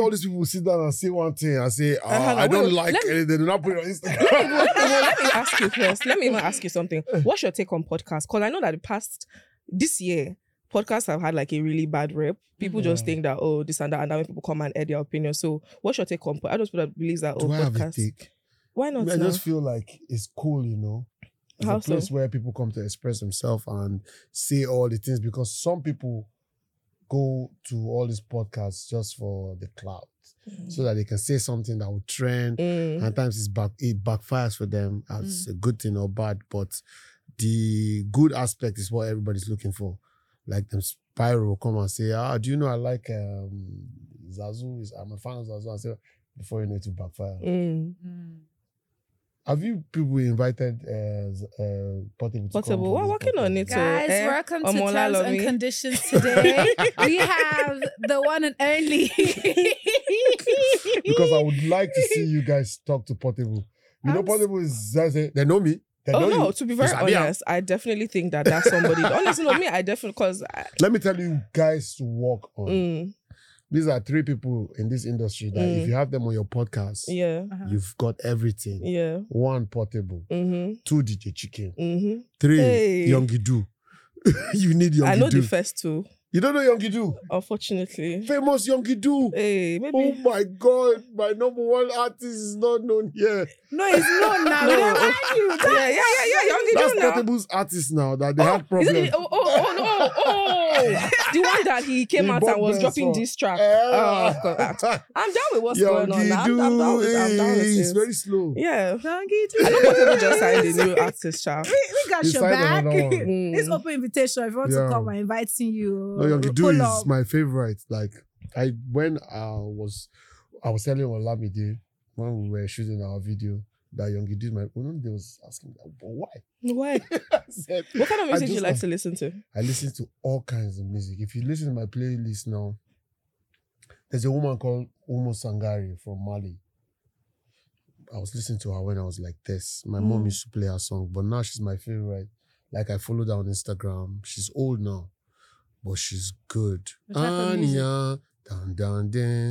all these people sit down and say one thing and say, I don't like it. They do not put it on Instagram. Let me ask you first. Let me even ask you something. What's your take on podcasts? Because I know that this year, podcasts have had like a really bad rep. People just think that, this and that, and then when people come and add their opinion. So what's your take on podcasts? I don't people that believes that, do I have a podcasts. take? Why not? I just feel like it's cool, you know. It's How a place so? where people come to express themselves and say all the things, because some people go to all these podcasts just for the clout, so that they can say something that will trend. And at times it backfires for them as a good thing or bad. But the good aspect is what everybody's looking for. Like them Spyro will come and say, do you know I like Zazu? I'm a fan of Zazu. I say, before you know it will backfire. Have you people invited Portable to come? We're working on it. Guys, welcome to Omola Terms and Lomi. Conditions today. We have the one and only. Because I would like to see you guys talk to Portable. You know, Portable is, they know me. They know you. To be very honest, I definitely think that that's somebody. Honestly, no, me, I definitely, because... Let me tell you guys to work on. These are 3 people in this industry that if you have them on your podcast, you've got everything. 1, Portable. 2, DJ Chicken. 3, Youngie-Do. You need Youngie-Do. I know the first 2. You don't know Youngie-Do? Unfortunately. Famous Youngie-Do. Hey, maybe. Oh my God, my number 1 artist is not known here. No, it's not now. Youngie-Do That's now. Portable's artist now that they had problems. Isn't it? The one that he came out and was dropping this track. I'm down with what's going on now. I'm down with it. It's very slow. Yeah. Youngie-Do. I know Portable just signed a new artist, child. We got He your signed back. another one. It's open invitation. If you want to come, I'm inviting you. No, Youngie-Do Pull is up. my favorite. Like, when I was telling Olamide when we were shooting our video that Youngie-Do is my one. They was asking, why? Why? I said, What kind of music do you like like to listen to? I listen to all kinds of music. If you listen to my playlist now, there's a woman called Umo Sangari from Mali. I was listening to her when I was like this. My mom used to play her song, but now she's my favorite. Like, I followed her on Instagram. She's old now, but she's good. What type of music? Anya, down,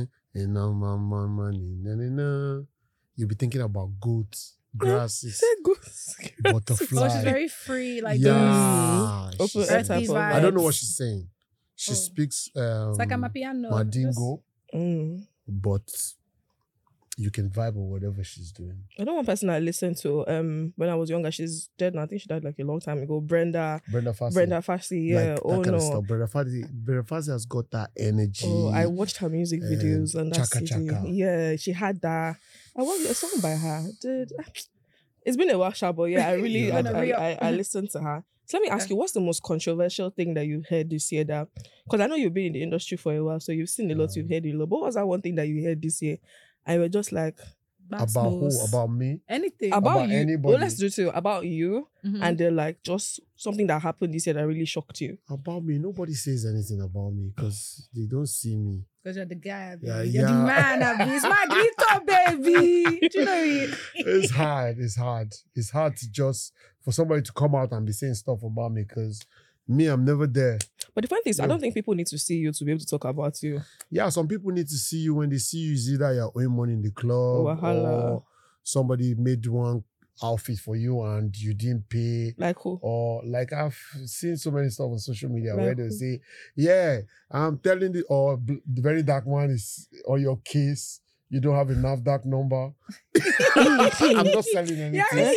you'll be thinking about goats, grasses, butterflies. So she's very free, like she's Open saying- vibes. I don't know what she's saying. She speaks It's like I'm a piano. Mandingo, but you can vibe with whatever she's doing. I know one person I listened to when I was younger. She's dead now. I think she died like a long time ago. Brenda Fassie. Yeah. Like, that kind of stuff. Brenda Fassie has got that energy. Oh, I watched her music videos and that Chaka CD. Chaka. Yeah, she had that. I want a song by her. Dude, it's been a while, Sha, but yeah, I really Yeah. I listened to her. So let me ask you, what's the most controversial thing that you heard this year? That because I know you've been in the industry for a while, so you've seen a lot, you've heard a lot. But what was that one thing that you heard this year? I was just like, about who? About me? Anything. about you. anybody? Well, let's do it too. About you, and then like just something that happened this year that really shocked you. About me? Nobody says anything about me because they don't see me. Because you're the guy, baby. Yeah, You're the yeah. man, Abby. It's my glitter, baby. Do you know it? It's hard. It's hard to just for somebody to come out and be saying stuff about me because me, I'm never there. But the funny thing is, I Yeah. don't think people need to see you to be able to talk about you. Yeah, some people need to see you. When they see you, it's either you're owing money in the club Wahala. or somebody made one outfit for you and you didn't pay. Like who? Or like I've seen so many stuff on social media Like where they who? say, yeah, I'm telling the the very dark one is on your case. You don't have enough NAFDAC number. I'm not selling anything.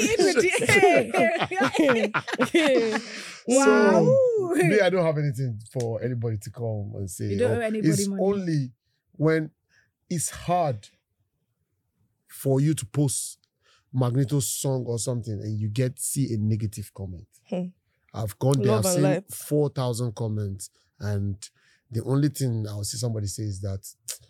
Wow. So, me, I don't have anything for anybody to come and say. You don't owe anybody it's money. only when it's hard for you to post Magneto's song or something and you see a negative comment. I've gone there, Love I've and seen light. 4,000 comments, and the only thing I'll see somebody say is that,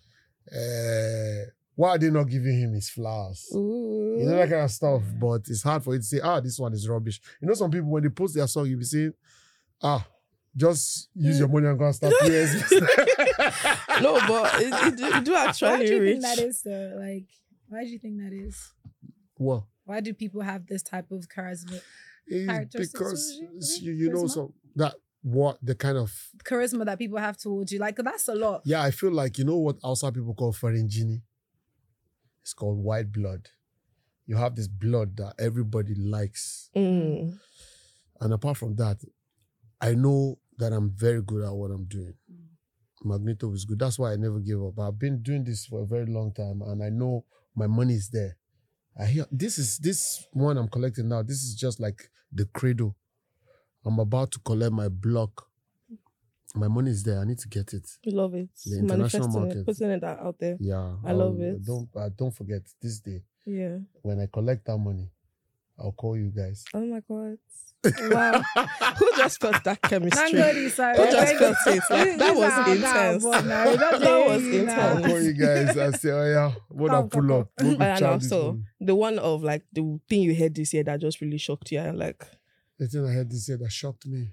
why are they not giving him his flowers? Ooh. You know, that kind of stuff. But it's hard for you to say, this one is rubbish. You know, some people, when they post their song, you'll be saying, just use your money and go and start PSB. No, but it do Why actually do you reach. think that is, though? Like, why do you think that is? What? Why do people have this type of charisma? It's Characteristics, because was it? you know Charisma? some that what the kind of charisma that people have towards you. Like, that's a lot. I feel like, you know what outside people call Ferengini? It's called white blood. You have this blood that everybody likes. Mm. And apart from that, I know that I'm very good at what I'm doing. Magneto is good. That's why I never give up. I've been doing this for a very long time and I know my money is there. I hear this one I'm collecting now. This is just like the credo. I'm about to collect my block. My money is there. I need to get it. Love it. The international market. It, putting it out there. Yeah. I love it. Don't forget this day. Yeah. When I collect that money, I'll call you guys. Oh my God. Wow. Who just felt that chemistry? Who just felt it? Like, that was intense. That was intense. I'll call you guys and say, oh yeah, what I pull up. And also, the one of like the thing you heard this year that just really shocked you. And like, the thing I heard this year that shocked me.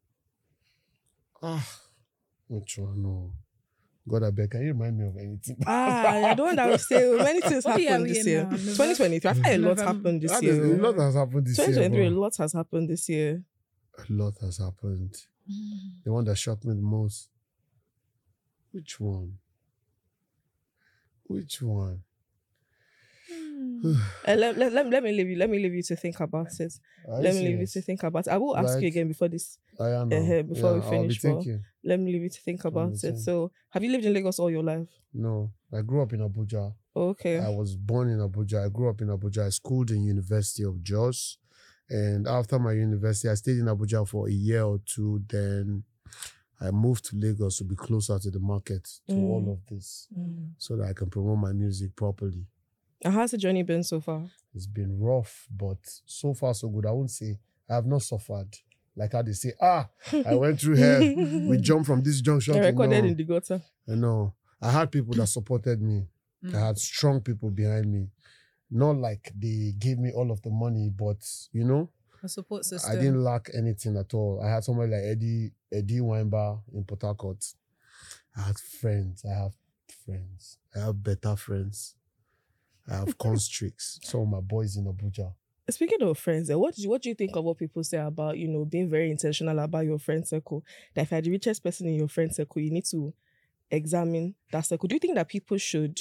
Which one? No. God, I beg, can you remind me of anything? I don't want to say many things happened this year. 2023, I feel a lot happened this year. A lot has happened this year. 2023, a lot has happened this year. A lot has happened. The one that shocked me the most. Which one? Which one? Let me leave you to think about it. Let me leave you to think about it. I will ask you again before this. Before we finish. Let me leave you to think about it. So, have you lived in Lagos all your life? No, I grew up in Abuja. Okay. I was born in Abuja. I grew up in Abuja. I schooled in University of Jos. And after my university, I stayed in Abuja for a year or two. Then I moved to Lagos to be closer to the market, to all of this, so that I can promote my music properly. And how's the journey been so far? It's been rough, but so far so good. I won't say I have not suffered. Like how they say, I went through hell. We jumped from this junction. I recorded in the gutter. I had people that supported me. I had strong people behind me. Not like they gave me all of the money, but a support system. I didn't lack anything at all. I had somebody like Eddie Weinber in Port Harcourt. I had friends. I have friends. I have better friends. I have constricts. Some of my boys in Abuja. Speaking of friends, what do you think of what people say about, being very intentional about your friend circle? That if you're the richest person in your friend circle, you need to examine that circle. Do you think that people should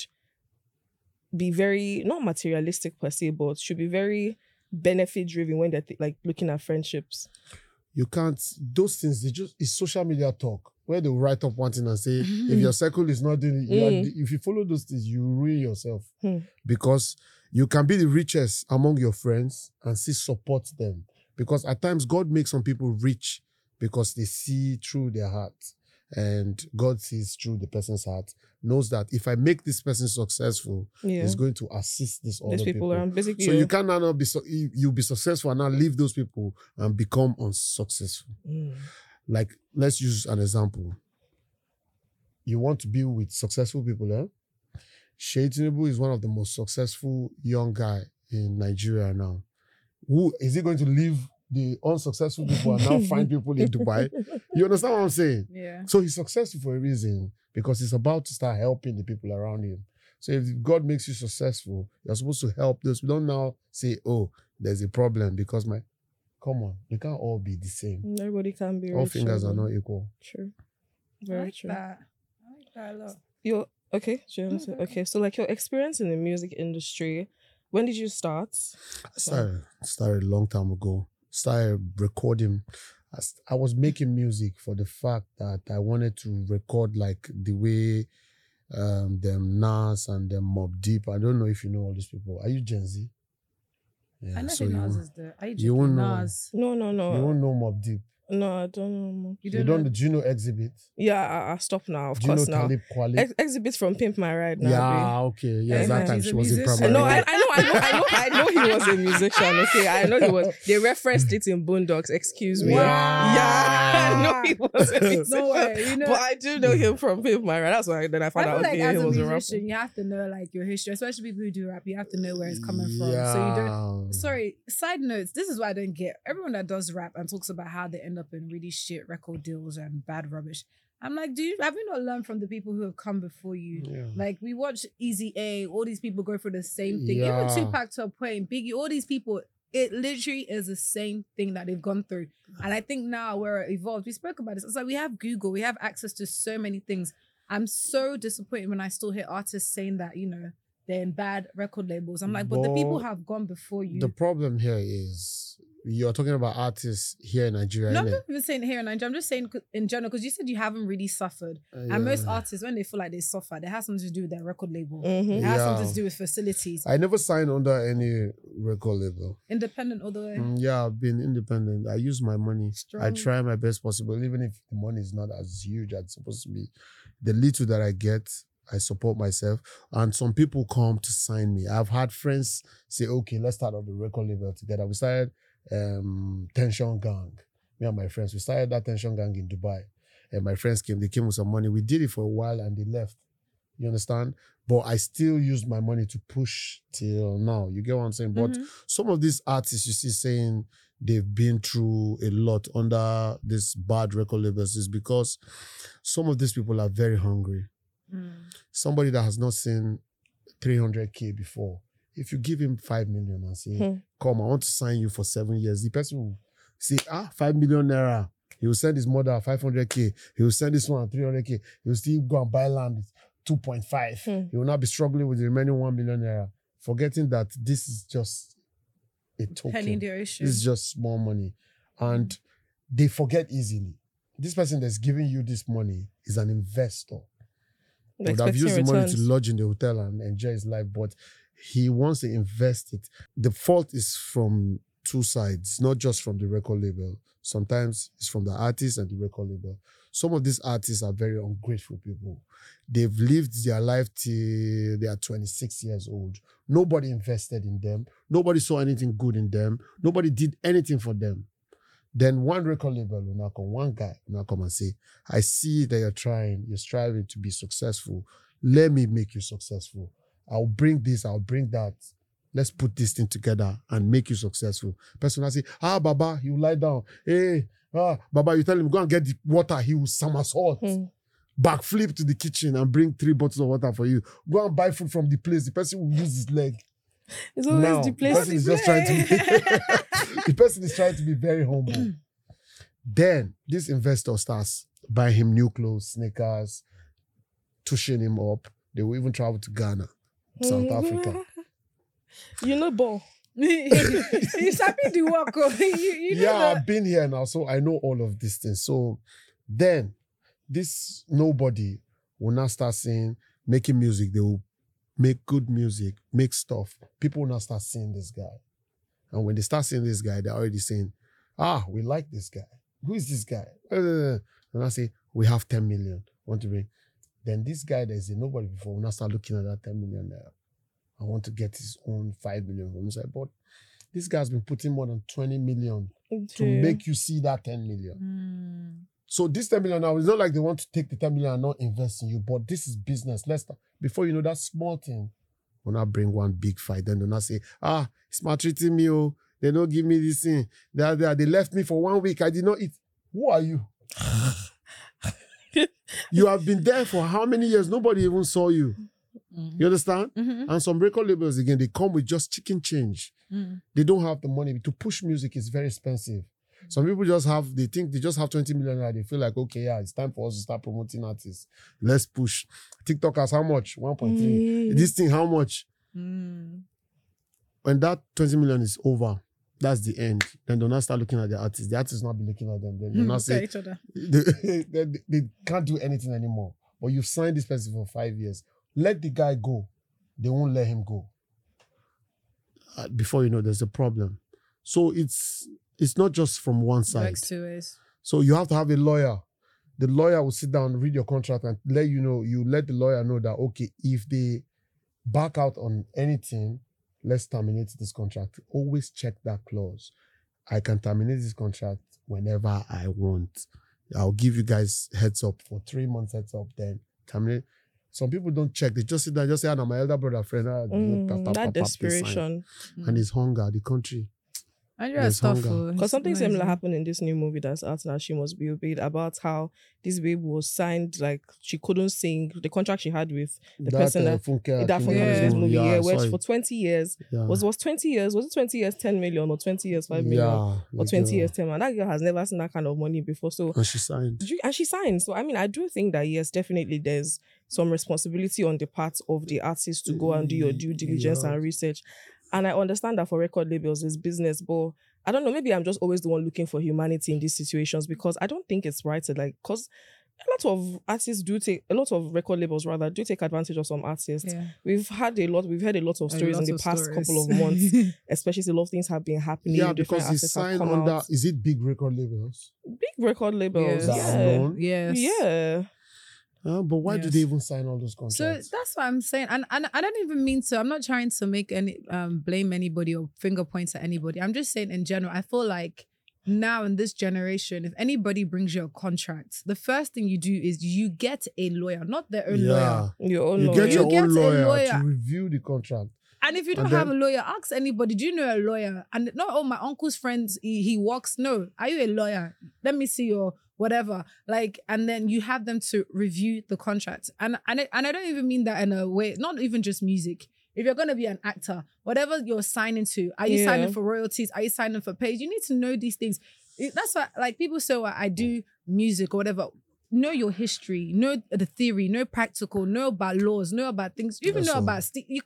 be very, not materialistic per se, but should be very benefit driven when they're looking at friendships? You can't, those things, it's social media talk where they write up one thing and say, if your circle is not doing it, if you follow those things, you ruin yourself. Because you can be the richest among your friends and still support them. Because at times, God makes some people rich because they see through their heart. And God sees through the person's heart, knows that if I make this person successful, it's going to assist these other people. Basically, so you cannot not be you'll be successful and now leave those people and become unsuccessful. Like, let's use an example. You want to be with successful people, eh? Sheyi Tinubu is one of the most successful young guy in Nigeria now. Who is he going to leave the unsuccessful people and now find people in Dubai? You understand what I'm saying? Yeah. So he's successful for a reason, because he's about to start helping the people around him. So if God makes you successful, you're supposed to help those. We don't now say, oh, there's a problem because come on, we can't all be the same. Everybody can be. All fingers are not equal. True. Very true. I like that a lot. Okay, okay. So like your experience in the music industry, when did you start? I started a long time ago. Started recording. I was making music for the fact that I wanted to record like the way them Nas and them Mobb Deep. I don't know if you know all these people. Are you Gen Z? Yeah, I know Nas is there. Are you won't know Nas? No. You won't know Mobb Deep. No, I don't know. You don't know? Do you know Exhibit? Yeah, I stopped now. Of do you course know now. Talib Kweli? Exhibit from Pimp My Ride now. Yeah, okay. Yeah, that time she was in primary. No, I know he was a musician. Okay, I know he was. They referenced it in Boondocks. Excuse me. Wow. Yeah, I know he was a musician. No way, but I do know him from Pimp My Ride. That's why then I found out. Like, as he a was musician, a rapper. you have to know like your history, especially people who do rap. You have to know where it's coming from. Yeah. So you don't. Sorry. Side notes. This is what I don't get. Everyone that does rap and talks about how they end up in really shit record deals and bad rubbish. I'm like, have you not learned from the people who have come before you? Yeah. Like, we watch Easy A, all these people go through the same thing. Yeah. Even Tupac to a point, Biggie, all these people, It literally is the same thing that they've gone through. And I think now we're evolved. We spoke about this. It's like we have Google, we have access to so many things. I'm so disappointed when I still hear artists saying that, you know, they're in bad record labels. I'm like, but the people have gone before you. The problem here is you're talking about artists here in Nigeria. No, I'm not even saying here in Nigeria. I'm just saying in general, because you said you haven't really suffered. And most artists, when they feel like they suffer, it has something to do with their record label. It has something to do with facilities. I never signed under any record label. Independent all the way. Yeah, I've been independent. I use my money. Strong. I try my best possible, even if the money is not as huge as it's supposed to be. The little that I get, I support myself. And some people come to sign me. I've had friends say, okay, let's start up the record label together. We started Tension Gang. Me and my friends, we started that Tension Gang in Dubai. And my friends came, they came with some money. We did it for a while and they left. You understand? But I still used my money to push till now. You get what I'm saying? But some of these artists you see saying they've been through a lot under this bad record labels is because some of these people are very hungry. Somebody that has not seen 300K before, if you give him 5 million and say, come, I want to sign you for 7 years, the person will say, 5 million naira. He will send his mother 500K. He will send this one 300K. He will still go and buy land 2.5. He will not be struggling with the remaining 1 million naira, forgetting that this is just a token. Penny in the ocean. This is just small money. And they forget easily. This person that's giving you this money is an investor. He would have used the money to lodge in the hotel and enjoy his life, but he wants to invest it. The fault is from two sides, not just from the record label. Sometimes it's from the artist and the record label. Some of these artists are very ungrateful people. They've lived their life till they are 26 years old. Nobody invested in them. Nobody saw anything good in them. Nobody did anything for them. Then one record label will now come, one guy will now come and say, I see that you're trying, you're striving to be successful. Let me make you successful. I'll bring this, I'll bring that. Let's put this thing together and make you successful. Person will say, Baba, he will lie down. Hey, Baba, you tell him, go and get the water. He will somersault. Backflip to the kitchen and bring 3 bottles of water for you. Go and buy food from the place. The person will use his leg. It's always now, the place. The person is just trying to be, the person is trying to be very humble. Then this investor starts buying him new clothes, sneakers, tushing him up. They will even travel to Ghana, South Africa. You know, ball. You happy to walk over. You know I've been here now, so I know all of these things. So then this nobody will now start saying, making music. They will make good music, make stuff. People will now start seeing this guy. And when they start seeing this guy, they're already saying, we like this guy. Who is this guy? And I say, we have 10 million. Want to bring? Then this guy that is a nobody before will now start looking at that 10 million there. I want to get his own 5 million from inside. But this guy's been putting more than 20 million to make you see that 10 million. So this 10 million now, it's not like they want to take the 10 million and not invest in you, but this is business. Let's start. Before you know that small thing, will not bring one big fight. Then they'll not say, it's maltreating me. Oh, they don't give me this thing. They left me for 1 week. I did not eat. Who are you? You have been there for how many years? Nobody even saw you. You understand? And some record labels, again, they come with just chicken change. They don't have the money. To push music is very expensive. Some people they think they just have 20 million naira. They feel like, okay, it's time for us to start promoting artists. Let's push. TikTok has how much? 1.3. This thing, how much? When that 20 million is over, that's the end. Then they'll not start looking at the artists. The artists will not be looking at them. Then they'll not say, each other. They can't do anything anymore. But you've signed this person for 5 years. Let the guy go. They won't let him go. Before you know, there's a problem. So it's not just from one side. Works 2 ways. So you have to have a lawyer. The lawyer will sit down, read your contract, and let you know. You let the lawyer know that, okay, if they back out on anything, let's terminate this contract. Always check that clause. I can terminate this contract whenever I want. I'll give you guys heads up for 3 months heads up, then terminate. Some people don't check. They just sit there, just say, my elder brother, friend. That desperation. And it's hunger, the country. Andrea's tough. Because something similar happened in this new movie that's out now, She Must Be Obeyed, about how this babe was signed, like she couldn't sing the contract she had with the person that Funke movie, where for 20 years was 20 years, was it 20 years 10 million or 20 years 5 million or 20 years 10 million? That girl has never seen that kind of money before. So and she signed. So I mean, I do think that yes, definitely there's some responsibility on the part of the artist to go and do your due diligence and research. And I understand that for record labels, it's business, but I don't know, maybe I'm just always the one looking for humanity in these situations, because I don't think it's right to because a lot of artists a lot of record labels rather do take advantage of some artists. Yeah. We've heard a lot of stories in the past couple of months, especially a lot of things have been happening. Yeah, because he signed under, is it big record labels? Big record labels, Yes. Yeah. But why do they even sign all those contracts? So that's what I'm saying. And I don't even mean to, I'm not trying to make any blame anybody or finger points at anybody. I'm just saying in general, I feel like now in this generation, if anybody brings you a contract, the first thing you do is you get a lawyer, not their own lawyer. Your own lawyer. Get your own lawyer to review the contract. And if you don't have a lawyer, ask anybody, do you know a lawyer? And not all my uncle's friends, he works. No, are you a lawyer? Let me see your whatever. And then you have them to review the contract. And I don't even mean that in a way, not even just music. If you're going to be an actor, whatever you're signing to, are you signing for royalties? Are you signing for pays? You need to know these things. That's why, people say, well, I do music or whatever. Know your history, know the theory, know practical, know about laws, know about things. You even know about,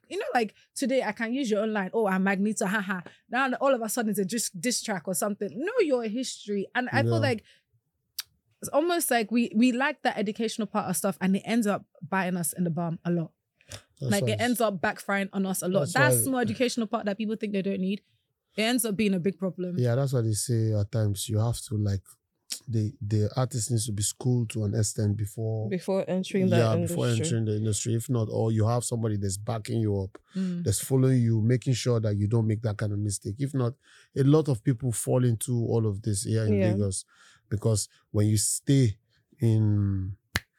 today I can use your own line. Oh, I'm Magneto, haha. Now all of a sudden it's a diss track or something. Know your history. And I feel like it's almost like we like that educational part of stuff, and it ends up biting us in the bum a lot. It ends up backfiring on us a lot. That's small educational part that people think they don't need. It ends up being a big problem. Yeah, that's why they say at times you have to the artist needs to be schooled to an extent before entering the industry. Before entering the industry. If not, or you have somebody that's backing you up, that's following you, making sure that you don't make that kind of mistake. If not, a lot of people fall into all of this here in Lagos, because when you stay in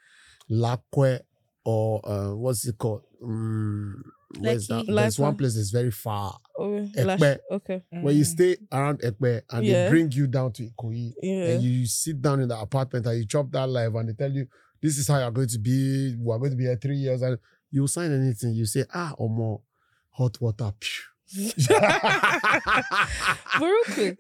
Lakwe or what's it called? Where's that? There's one place that's very far. Ekpe. Okay. When you stay around Ekpe and they bring you down to Ikoyi and you sit down in the apartment and you chop that live and they tell you, this is how you're going to be. We're going to be here 3 years. And you sign anything. You say, more hot water. Real quick.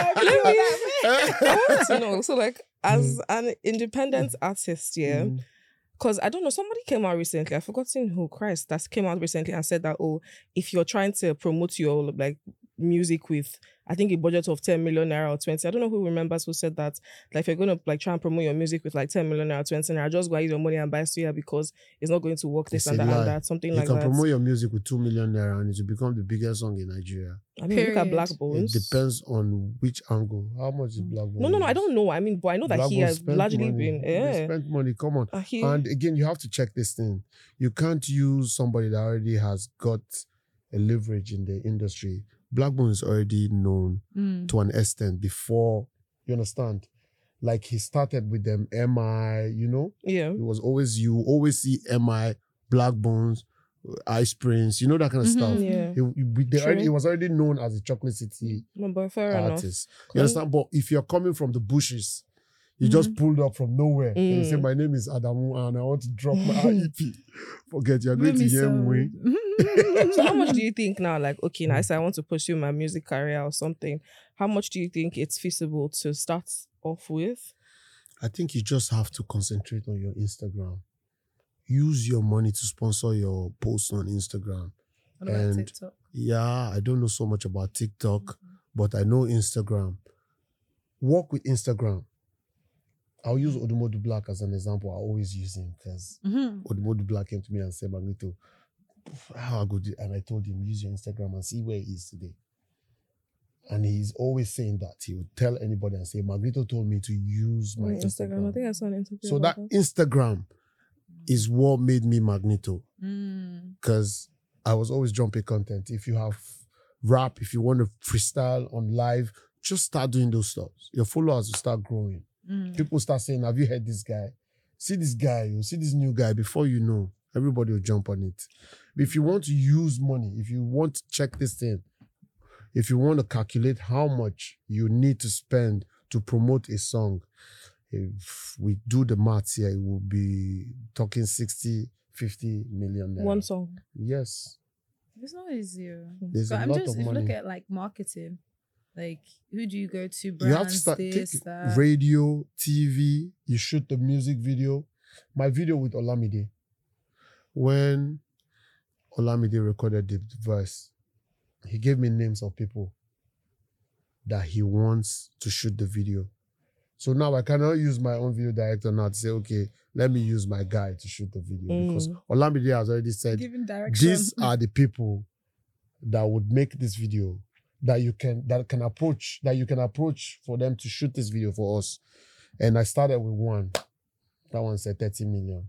I want to know. So as an independent artist, because I don't know, somebody came out recently, I've forgotten who, that came out recently and said that, if you're trying to promote your music with, I think a budget of 10 million naira or 20, I don't know who remembers who said that, if you're going to try and promote your music with 10 million naira or 20 naira, just go use your money and buy Suya because it's not going to work, this and that, something like that. You can promote your music with 2 million naira and it will become the biggest song in Nigeria. I mean, look at Black Bones. It depends on which angle. How much is Black Bones? No, I don't know. I mean, but I know that he has largely been... He spent money, come on. And again, you have to check this thing. You can't use somebody that already has got a leverage in the industry. Black Bones is already known to an extent before, you understand? He started with them, MI, Yeah. It was always, you always see MI, Black Bones, Ice Prince, that kind of stuff. Yeah. He was already known as a Chocolate City artist. Enough. You understand? But if you're coming from the bushes, you just pulled up from nowhere. And you say, my name is Adamu and I want to drop my EP. Forget, you're going to hear me. So how much do you think now, now I say I want to pursue my music career or something, how much do you think it's feasible to start off with? I think you just have to concentrate on your Instagram. Use your money to sponsor your posts on Instagram. What about TikTok? Yeah, I don't know so much about TikTok, but I know Instagram. Work with Instagram. I'll use Odumodu Black as an example. I always use him because Odumodu Black came to me and said, Magneto, how I go do? And I told him, use your Instagram and see where he is today. And he's always saying that. He would tell anybody and say, Magneto told me to use my Instagram. I think I saw an interview. So that Instagram is what made me Magneto. Because I was always jumping content. If you have rap, if you want to freestyle on live, just start doing those stuff. Your followers will start growing. People start saying, have you heard this guy? See this guy, you see this new guy. Before you know, everybody will jump on it. If you want to use money, if you want to check this thing, if you want to calculate how much you need to spend to promote a song, if we do the maths here, it will be talking 60, 50 million naira. One song. Yes. It's not easy. There's But a I'm lot just, of if you money. look at like marketing, like who do you go to? You Brands, have to start this, take that. radio, TV, you shoot the music video. My video with Olamide, when Olamide recorded the verse, he gave me names of people that he wants to shoot the video. So now I cannot use my own video director now to say, okay, let me use my guy to shoot the video. Because Olamide has already said, Giving direction. these are the people that would make this video, that you can approach for them to shoot this video for us. And I started with one. That one said 30 million.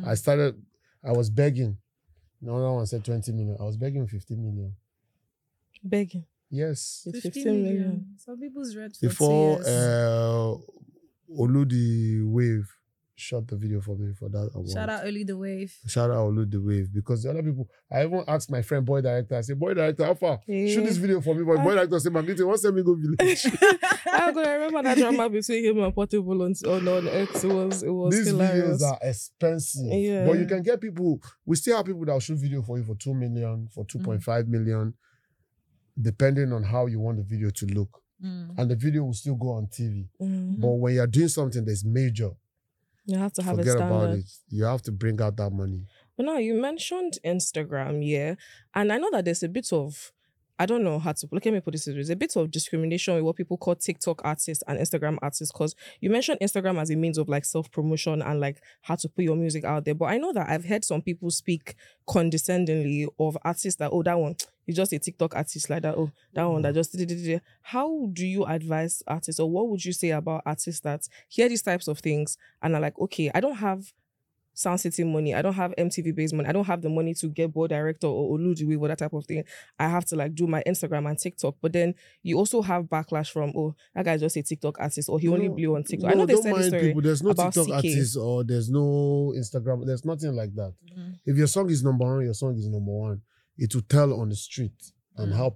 I was begging. No, that one said 20 million. I was begging 15 million. Begging. Yes. It's 15 million. Some people's rent for Before 2 years. Olu the Wave shot the video for me for that award. Shout out Oli the Wave. Shout out Olu the Wave. Because the other people, I even asked my friend boy director, I said, boy director, how far? Shoot this video for me. But boy director said, Magneto, what's let me go village? I remember that drama between him and Portable on X. It was These hilarious. videos are expensive. Yeah. But you can get people, we still have people that will shoot video for you for 2 million, for 2.5 million, depending on how you want the video to look. And the video will still go on TV. But when you're doing something that's major, you have to have a forget standard. about it. You have to bring out that money. But now you mentioned Instagram, yeah. And I know that there's a bit of, I don't know how to, let me put this this way, there's a bit of discrimination with what people call TikTok artists and Instagram artists, because you mentioned Instagram as a means of like self-promotion and like how to put your music out there. But I know that I've heard some people speak condescendingly of artists that, oh, that one, he's just a TikTok artist like that. Oh, that one that just... How do you advise artists, or what would you say about artists that hear these types of things and are like, okay, I don't have Sound City money, I don't have MTV based money, I don't have the money to get board director or Oludiwe or that type of thing. I have to like do my Instagram and TikTok. But then you also have backlash from, oh, that guy's just a TikTok artist, or he only blew on TikTok. I know they said this story people. There's no about TikTok CK. artist or there's no Instagram. There's nothing like that. If your song is number one, your song is number one. It will tell on the street and how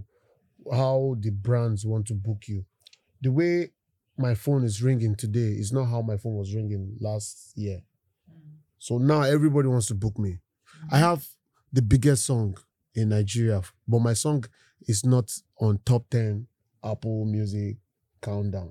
the brands want to book you. The way my phone is ringing today is not how my phone was ringing last year. So now everybody wants to book me. I have the biggest song in Nigeria, but my song is not on top 10 Apple Music countdown.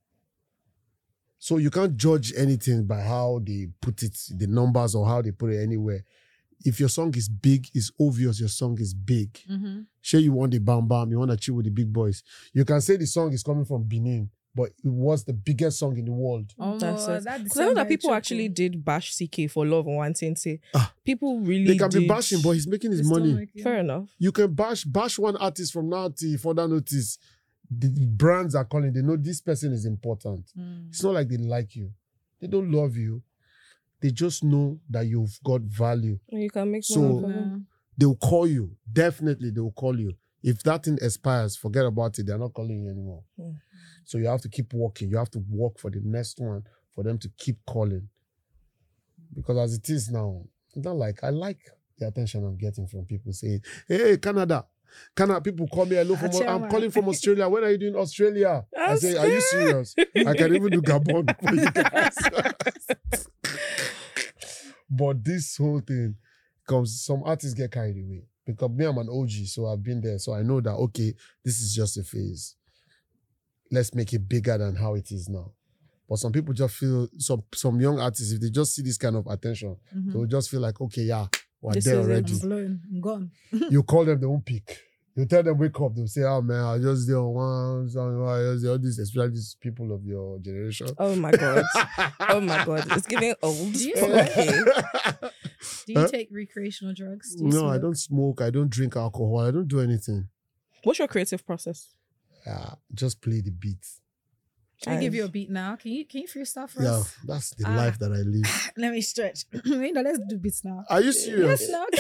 So you can't judge anything by how they put it, the numbers, or how they put it anywhere. If your song is big, it's obvious your song is big. Sure, you want the bam bam, you want to chill with the big boys. You can say the song is coming from Benin, but it was the biggest song in the world. That's it. Because I know that people actually did bash CK for Love and One Thing. People really They can be bashing, but he's making his money. Fair enough. You can bash one artist from now till further notice. The brands are calling. They know this person is important. It's not like they like you. They don't love you. They just know that you've got value. You can make money for So them. they'll call you. Definitely, they'll call you. If that thing expires, forget about it. They're not calling you anymore. So you have to keep working. You have to work for the next one for them to keep calling. Because as it is now, it's not like, I like the attention I'm getting from people saying, hey, Canada, people call me, hello, I'm calling from Australia. When are you doing Australia? I say, are you serious? I can even do Gabon for you guys. But this whole thing comes, some artists get carried away. Because me, I'm an OG, so I've been there. So I know that, okay, this is just a phase. Let's make it bigger than how it is now. But some people just feel, some young artists, if they just see this kind of attention, they will just feel like, okay, yeah, we're there already. I'm blown. I'm gone. You call them, they won't pick. You tell them, wake up, they'll say, oh man, I just did one song, all these, especially these people of your generation. Oh my God. Oh my God. It's getting old. Do you Okay. Do you take recreational drugs? Do you No, smoke? I don't smoke. I don't drink alcohol. I don't do anything. What's your creative process? Just play the beat. Can I give you a beat now? Can you freestyle for Yeah, us? that's the life that I live. Let me stretch. Let's do beats now. Are you serious? Yes, now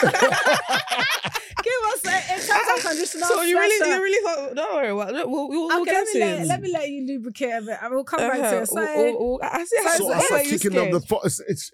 give us a terms and conditional. So you really thought? Don't worry, we'll Okay, get to it. let me let you lubricate a bit. I will come back to it. So, I see how So I start kicking up the pot. It's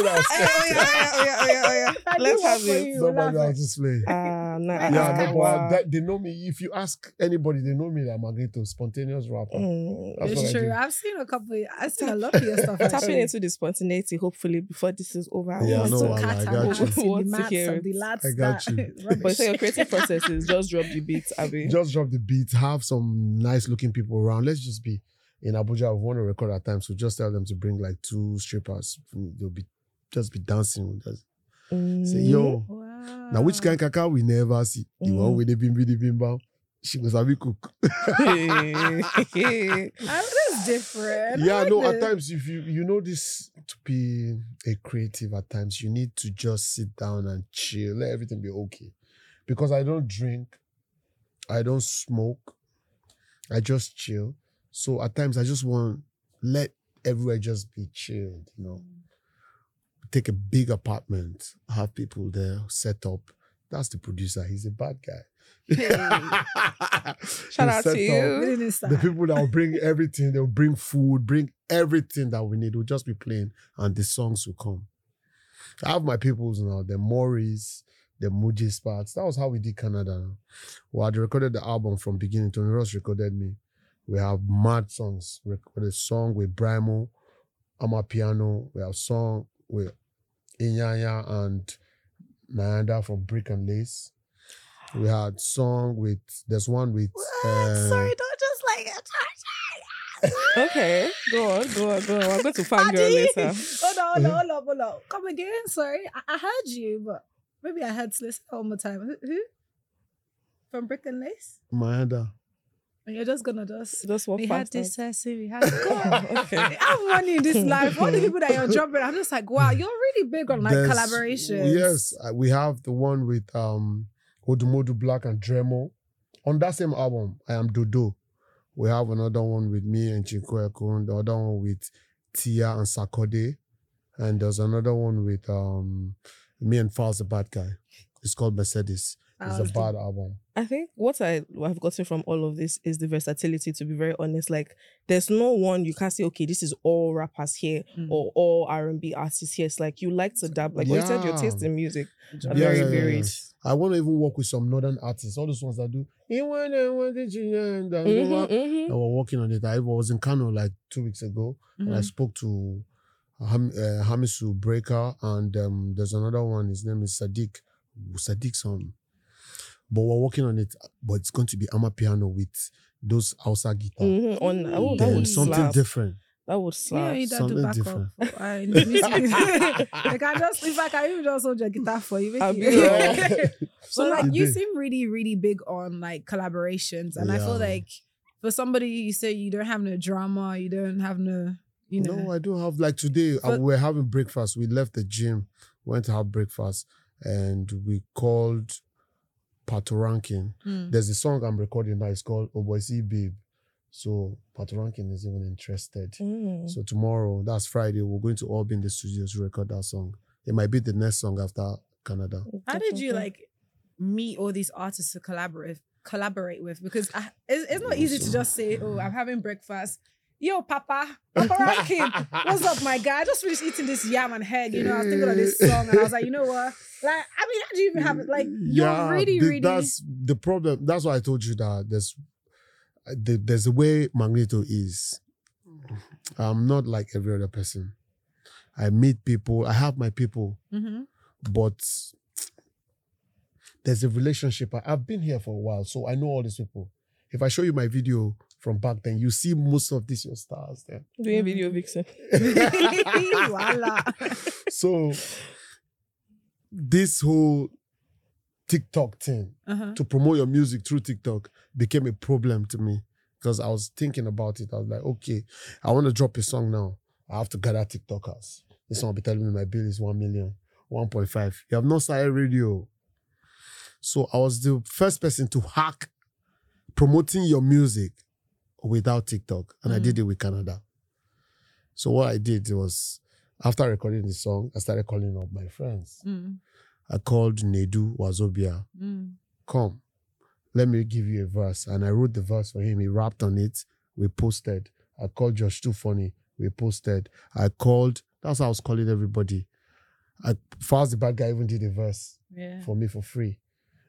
yeah. Let's have it. Somebody else just play. No, Yeah, no, but they know me. If you ask anybody, they know me that I'm a spontaneous rapper. That's what It's I true. do. I've seen a lot of your stuff. Tapping actually. into the spontaneity, hopefully, before this is over. Yeah, Yes, no, so I cat got and you. hats, Want the to mats hear and the it. lads I got that- you. But rubbish. so your creative process is just drop the beats, Abby. Just drop the beats, have some nice looking people around. Let's just be in Abuja. We want to record at times, so just tell them to bring like 2 strippers. They'll be dancing with us. Say, yo, Wow. now which kind of cacao we never see? The one with the bimba. She was a big cook. That's different. Yeah, I like no, at this. times if you know this to be a creative, at times you need to just sit down and chill, let everything be okay. Because I don't drink, I don't smoke, I just chill. So at times I just want let everywhere just be chilled, you know. Take a big apartment, have people there, set up. That's the producer. He's a bad guy. Shout He'll out set to up. you. Really nice The style. people that will bring everything, they'll bring food, bring everything that we need. We'll just be playing and the songs will come. I have my peoples now, the Morris, the Muji Sparks. That was how we did Canada. We had recorded the album from beginning. Tony Ross recorded me. We have mad songs. We recorded a song with Brimo, Amapiano. We have song with Inyanya and Nayanda from Brick and Lace. We had song with, there's one with... Sorry, don't just like it. Okay, go on. We're going to fangirl Adi. later. Hold on. Come again. Sorry, I heard you, but maybe I heard Sliss one more time. Who? From Brick and Lace? Nayanda. And you're just gonna just walk we had past this us. we had God. Okay. I have money in this life. All the people that you're dropping, I'm just like, wow, you're really big on like There's- collaborations. Yes, we have the one with Odumodu Black and Dremo. On that same album, I Am Dodo. We have another one with me and Chinko Ekun, the other one with Tia and Sakode. And there's another one with me and Falz, the bad guy. It's called Mercedes. It's a bad album. I think what I've gotten from all of this is the versatility, to be very honest. Like, there's no one you can't say, okay, this is all rappers here or all R&B artists here. It's like you like to dab. Like what you said, your taste in music are very varied. I want to even work with some northern artists, all those ones that do. And we're working on it. I was in Kano like 2 weeks ago, and I spoke to Hamisu Breaker, and there's another one. His name is Sadiq son. But we're working on it. But it's going to be Amapiano with those Hausa guitar. That Then would something slap. different. That would slap. Yeah, you don't Something do back different. up. Like I just, if I can even just hold your guitar for you. I'll Make be it. So like you Did. seem really, really big on like collaborations, and I feel Yeah. like for somebody you say you don't have no drama, you don't have no, you know. No, I don't have, like today, But- we're having breakfast. We left the gym, went to have breakfast, and we called Pato Rankin. There's a song I'm recording now, it's called Oboisi Babe. So Pato Rankin is even interested. So tomorrow, that's Friday, we're going to all be in the studios to record that song. It might be the next song after Canada. How did you like meet all these artists to collaborate with? Because it's not easy to just say, oh, I'm having breakfast. Yo, Papa Rankin, what's up, my guy? I just finished eating this yam and egg. You know, I was thinking of this song, and I was like, you know what? Like, I mean, how do you even have it? Like, you're really. That's the problem. That's why I told you that there's a way Magneto is. I'm not like every other person. I meet people. I have my people, but there's a relationship. I've been here for a while, so I know all these people. If I show you my video from back then, you see most of these your stars there. Doing video vixen. Voila. So this whole TikTok thing, to promote your music through TikTok, became a problem to me because I was thinking about it. I was like, okay, I want to drop a song now. I have to gather TikTokers. This one will be telling me my bill is 1 million, 1.5. You have not started radio. So I was the first person to hack promoting your music without TikTok, and I did it with Canada. So what I did was, after recording the song, I started calling up my friends. I called Nedu Wazobia. Come, let me give you a verse. And I wrote the verse for him. He rapped on it. We posted. I called Josh Too Funny. We posted. That's how I was calling everybody. Fast the Bad Guy even did a verse for me for free.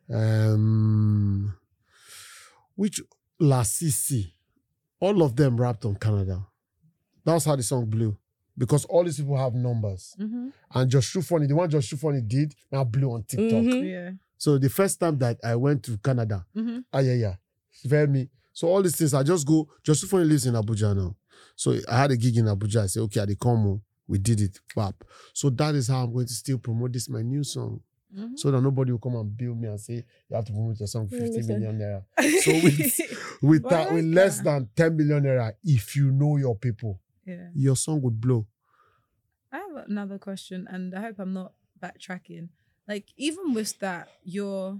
Which La Sisi, all of them rapped on Canada. That's how the song blew. Because all these people have numbers. And Josh Too Funny, the one Josh Too Funny did, now blew on TikTok. So the first time that I went to Canada, very me. So all these things, I just go, Josh Too Funny lives in Abuja now. So I had a gig in Abuja. I said, okay, at the Como, we did it. Bap. So that is how I'm going to still promote this, my new song. So that nobody will come and bill me and say, you have to promote your song 50 million naira. So with less than 10 million naira, if you know your people, your song would blow. I have another question, and I hope I'm not backtracking. Like, even with that, your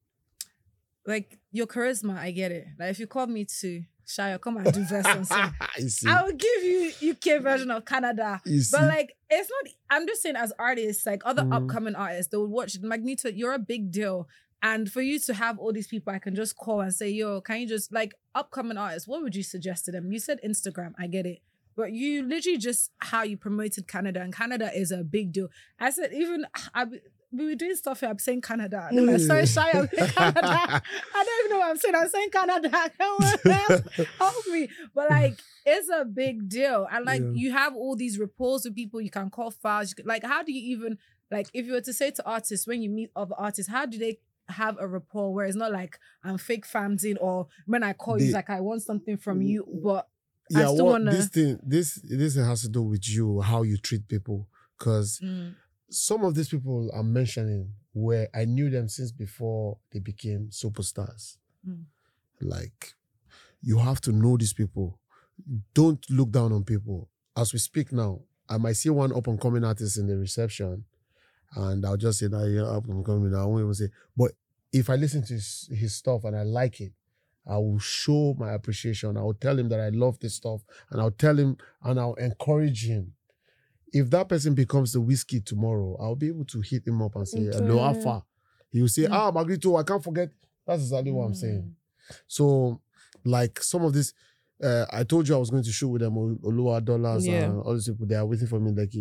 charisma, I get it. Like, if you call me to Shayo, come and do verse and song, I will give you UK version of Canada. But like, it's not. I'm just saying, as artists, like other upcoming artists, they would watch Magneto. You're a big deal, and for you to have all these people, I can just call and say, "Yo, can you just like upcoming artists? What would you suggest to them?" You said Instagram. I get it. But you literally just how you promoted Canada, and Canada is a big deal. I said, we were doing stuff here, I'm saying Canada. And I'm like, sorry, shy, I'm saying Canada. I don't even know what I'm saying Canada. Help me. But like, it's a big deal. And like, you have all these rapport with people, you can call files. Like, how do you even, like, if you were to say to artists, when you meet other artists, how do they have a rapport where it's not like I'm fake famsing, or when I call you, it's like I want something from you, but I still wanna... This thing has to do with you, how you treat people. Because some of these people I'm mentioning, where I knew them since before they became superstars. Like, you have to know these people. Don't look down on people. As we speak now, I might see one up-and-coming artist in the reception, and I'll just say that you're up-and-coming. I won't even say, but if I listen to his stuff and I like it, I will show my appreciation. I will tell him that I love this stuff, and I'll tell him and I'll encourage him. If that person becomes the whiskey tomorrow, I'll be able to hit him up and say, hello, how far? He will say, Magrito, I can't forget. That's exactly what I'm saying. So, like some of this, I told you I was going to shoot with them, Oluwa Dollars and all these people. They are waiting for me. Like,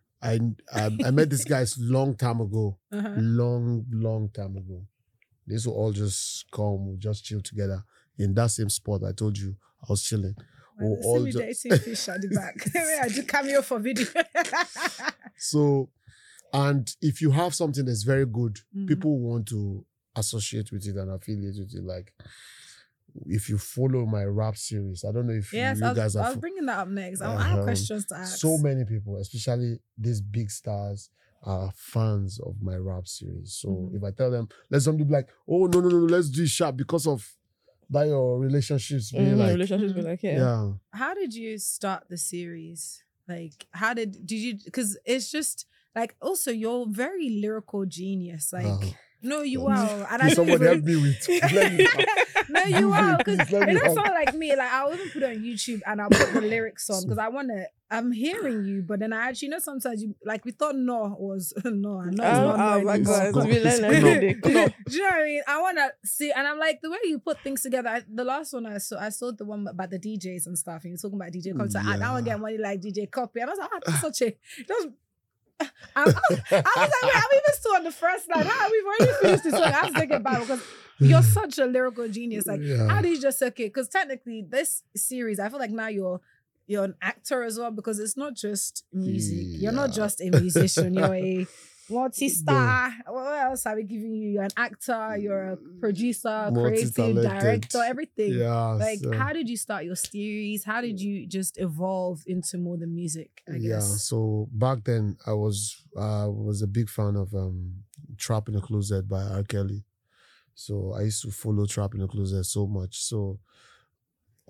I met these guys long time ago. Long time ago. These will all just come, just chill together in that same spot. I told you I was chilling. All me dating fish at the back. I do cameo for video. So, and if you have something that's very good, people want to associate with it and affiliate with it. Like, if you follow my rap series, I don't know if you guys are... I was bringing that up next. I have questions to ask. So many people, especially these big stars, are fans of my rap series. So if I tell them, let somebody be like, oh, no, let's do it sharp because of that your relationships be like... Relationships be like, yeah. How did you start the series? Like, did you... Because it's just, like, also, you're very lyrical genius. Like... No, you are. And someone help me with. No, you are. Because you know, someone like me, like I'll even put it on YouTube and I'll put the lyrics on because I want to. I'm hearing you, but then I actually know sometimes you like we thought no was no. I know it's not no. Oh my God, we learn everything. Do you know what I mean? I want to see, and I'm like the way you put things together. The last one I saw the one about the DJs and stuff, and you're talking about DJ Copy. I want to get money like DJ Copy, and I was like, that's such a. I was like, I'm even still on the first line. We've already finished this song. I have to take it back because you're such a lyrical genius. Like, how do you just say, okay? Because technically, this series, I feel like now you're an actor as well because it's not just music. You're not just a musician. You're a multi-star. What else are we giving you? You're an actor. You're a producer, creative director, everything. How did you start your series? How did you just evolve into more than music? I guess. Yeah. So back then, I was a big fan of Trap in the Closet by R. Kelly. So I used to follow Trap in the Closet so much. So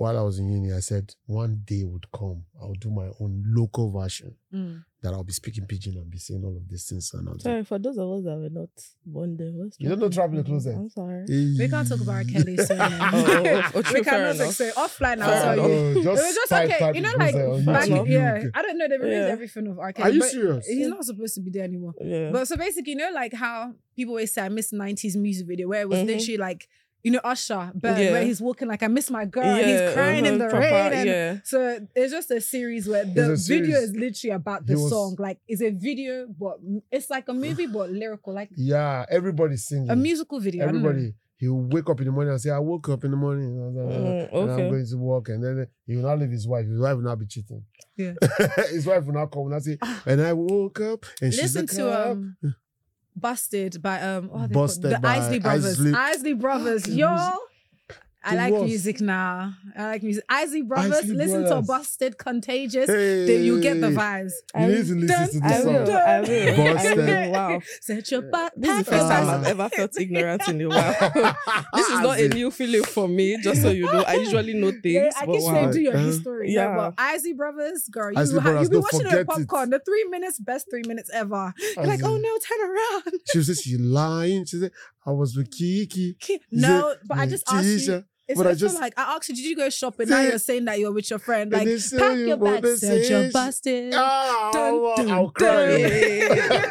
while I was in uni, I said one day would come, I'll do my own local version that I'll be speaking pidgin and be saying all of these things. And sorry, for those of us that were not born there, you don't know Traveling Closet? I'm sorry. We can't talk about R. Kelly soon. We cannot say offline. I'll tell you. It was just okay. You know, like back, I don't know. They released everything of R. Kelly. Are you serious? He's not supposed to be there anymore. Yeah. But so basically, you know, like how people always say I miss 90s music video where it was literally like, you know, Usher, but where he's walking like, I miss my girl, and he's crying in the rain. And so it's just a series where the video is literally about the song. Like, it's a video, but it's like a movie, but lyrical. Like, everybody's singing. A musical video. Everybody. He will wake up in the morning and say, I woke up in the morning and I'm going to work. And then he will not leave his wife. His wife will not be cheating. Yeah. His wife will not come and say, and I woke up and she's listen to Busted by Busted the Isley Brothers. Isley Brothers, yo. I like music now. Isley Brothers, listen to Busted, Contagious. Then you get the vibes. You need to listen to the song. I will. Busted. Wow. Set your butt. This is the first time I've ever felt ignorant in a while. This is not a new feeling for me, just so you know. I usually know things. I keep saying, do your history. Yeah. But Isley Brothers, girl, you'll be watching it with popcorn. The 3 minutes, best 3 minutes ever. You're like, oh no, turn around. She was just, she lying. She said, I was with Kiki. No, but I just asked you. It's also like, I asked you, did you go shopping? Now you're saying that you're with your friend. Like, pack your bags, said you're busted. I'll cry.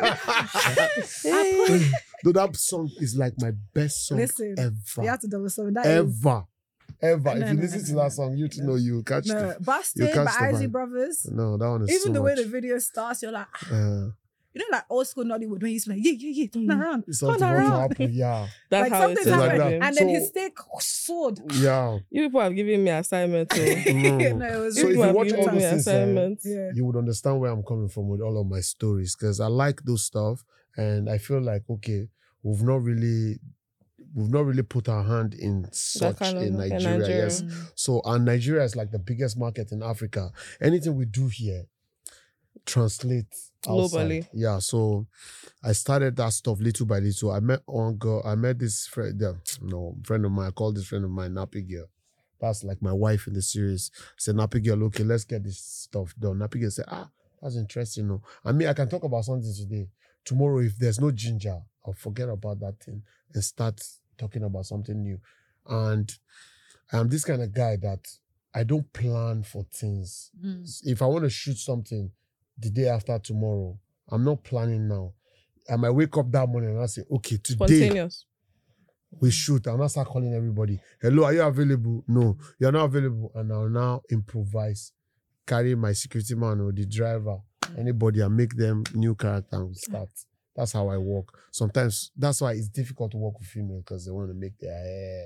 Though that song is like my best song ever. You have to double song. Ever. If you listen to that song, you know you catch it. Busted by Isley Brothers. No, that one is even so the way much. the video starts, you're like, you know, like old school Nollywood when he's like, yeah, turn around. Something turn around. Happen, yeah. That's like how something's it is. happened. Like that. And then his stick sword. Yeah. You people have given me assignment too. No, it was So if really you watch all those things, you would understand where I'm coming from with all of my stories, because I like those stuff, and I feel like, okay, we've not really put our hand in such in Nigeria. Yes. So Nigeria is like the biggest market in Africa. Anything we do here translates globally. Yeah. So I started that stuff little by little. I met this friend. Friend of mine. I call this friend of mine Nappy Girl. That's like my wife in the series. I said, Nappy Girl, okay, let's get this stuff done. Nappy Girl said, that's interesting. No, I mean, I can talk about something today. Tomorrow, if there's no ginger, I'll forget about that thing and start talking about something new. And I'm this kind of guy that I don't plan for things. If I want to shoot something the day after tomorrow, I'm not planning now. I might wake up that morning and I say, okay, today we shoot. I'll not start calling everybody. Hello, are you available? No, you're not available. And I'll now improvise, carry my security man or the driver, anybody, and make them new character and we start. That's how I work. Sometimes that's why it's difficult to work with female, because they want to make their hair,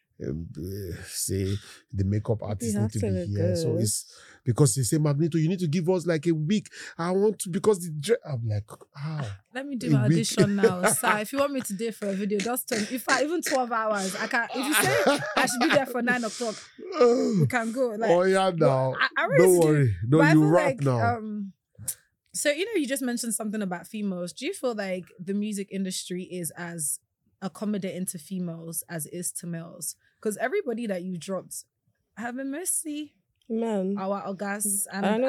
say the makeup artist need to be here. Good. So it's because they say, Magneto, you need to give us like a week. I want to, because I'm like, how? Let me do my audition now. So if you want me to do it for a video, just even 12 hours. I can. If you say I should be there for 9 o'clock, we can go. Like, oh yeah, now. Don't worry. No, you rap now. So, you know, you just mentioned something about females. Do you feel like the music industry is as accommodating to females as it is to males? Because everybody that you dropped have been mostly our orgas. And I'm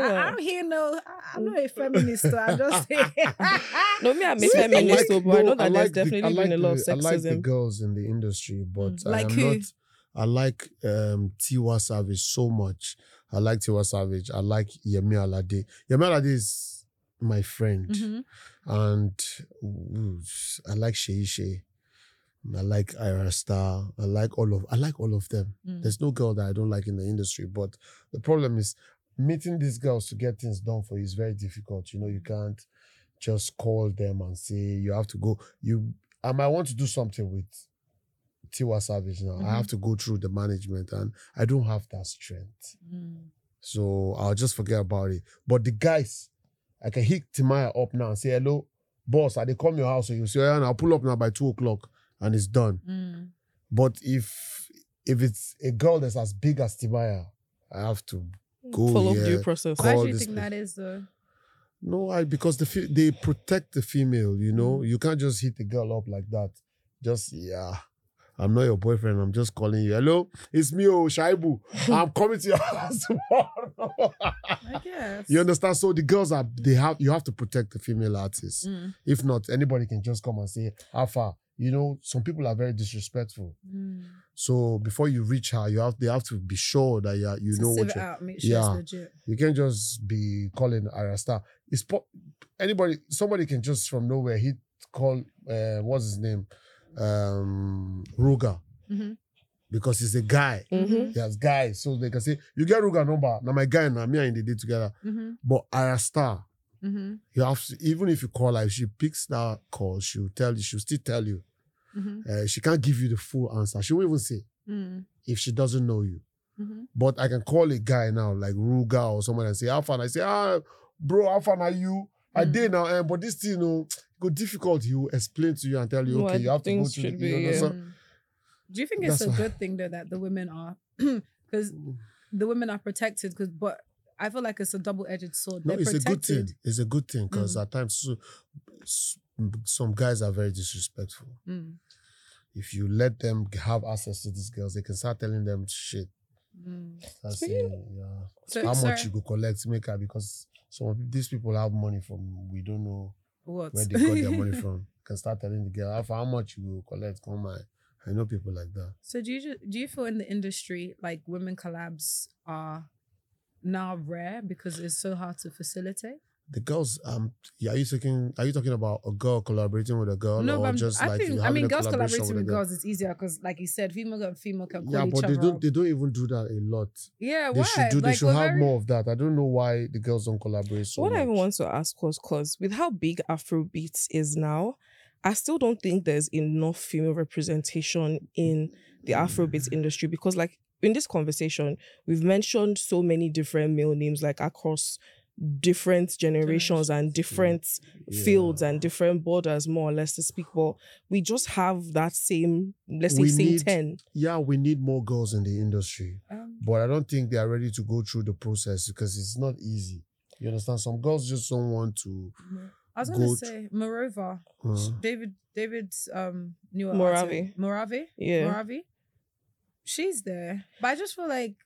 not a feminist, so I'm just saying. No, me, I'm a feminist, but I know that there's definitely been a lot of sexism. I like the girls in the industry, but like who? I like Tiwa Savage so much. I like Tiwa Savage. I like Yemi Alade. Yemi Alade is my friend, and I like Shei. I like Ira Star. I like all of them. There's no girl that I don't like in the industry, but the problem is meeting these girls to get things done for you is very difficult. You know, you can't just call them and say you have to go. I might want to do something with Tiwa Savage now. I have to go through the management, and I don't have that strength. So I'll just forget about it. But the guys, I can hit Timaya up now and say, hello, boss, I they come your house, so you say, yeah, I'll pull up now by 2 o'clock and it's done. But if it's a girl that's as big as Timaya, I have to go follow due process. Why do you think that is though? No, because they protect the female, you know. You can't just hit the girl up like that. Just, I'm not your boyfriend. I'm just calling you. Hello, it's me, Shaibu. I'm coming to your house tomorrow. I guess. You understand? So the girls you have to protect the female artists. If not, anybody can just come and say, Alpha. You know, some people are very disrespectful. So before you reach her, they have to be sure that you know what you're... Make sure it's legit. You can't just be calling Arasta. Somebody can just from nowhere call, what's his name? Ruga. Because he's a guy. He has guys. So they can say, you get Ruga number. Now my guy and me are in the day together. But Arasta, you have to, even if you call her, if she picks that call, she'll still tell you. She can't give you the full answer. She won't even say if she doesn't know you. But I can call a guy now, like Ruga or someone, and say, how far? I say, bro, how far are you? I did now, but this thing, go difficult. He will explain to you and tell you, okay, you have to go to Do you think it's a good thing though that the women are, because the women are protected? But I feel like it's a double-edged sword. No, it's a good thing. It's a good thing because at times some guys are very disrespectful. If you let them have access to these girls, they can start telling them shit. How much you go collect, make her, because some of these people have money from, we don't know where they got their money from. Can start telling the girl, how much you go collect, come on. I know people like that. So do you feel in the industry like women collabs are now rare because it's so hard to facilitate? The girls, are you talking about a girl collaborating with a girl? No, or but just I like think, girls collaborating with girls is easier because, like you said, female and female can call each other. Yeah, but they don't even do that a lot. Yeah, They should have more of that. I don't know why the girls don't collaborate so much. What I even want to ask was, because with how big Afrobeats is now, I still don't think there's enough female representation in the Afrobeats industry, because like in this conversation, we've mentioned so many different male names, like across different generations and different fields and different borders, more or less, to speak. But we just have that same, let's say, same 10. Yeah, we need more girls in the industry. But I don't think they are ready to go through the process because it's not easy. You understand? Some girls just don't want to... I was going to say, Morova, David's newer artist, Moravi. Yeah. Moravi. She's there. But I just feel like...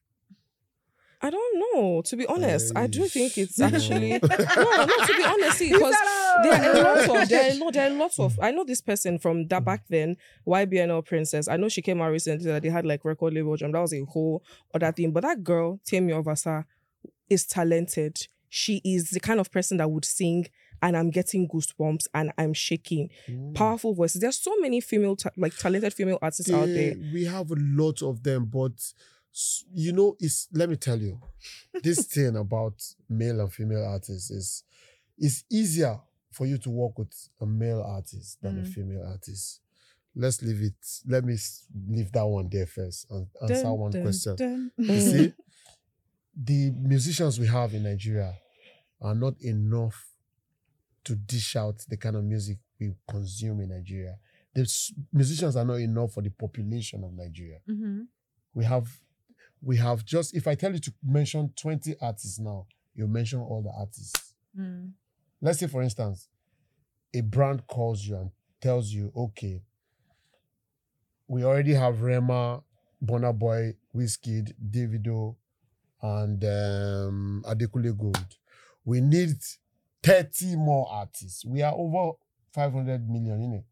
I don't know, to be honest. I do think it's actually... no, to be honest, because there are a lot of... I know this person from that back then, YBNL Princess. I know she came out recently that they had like record label jam. That was a whole other thing. But that girl, Temi Ovasa, is talented. She is the kind of person that would sing and I'm getting goosebumps and I'm shaking. Powerful voices. There's so many female, talented female artists out there. We have a lot of them, but you know, let me tell you, this thing about male and female artists is it's easier for you to work with a male artist than a female artist. Let's leave it. Let me leave that one there first and answer one question. You see, the musicians we have in Nigeria are not enough to dish out the kind of music we consume in Nigeria. The musicians are not enough for the population of Nigeria. We have just, if I tell you to mention 20 artists now, you mention all the artists. Let's say, for instance, a brand calls you and tells you, okay, we already have Rema, Burna Boy, Wizkid, Davido, and Adekunle Gold. We need 30 more artists. We are over 500 million, innit?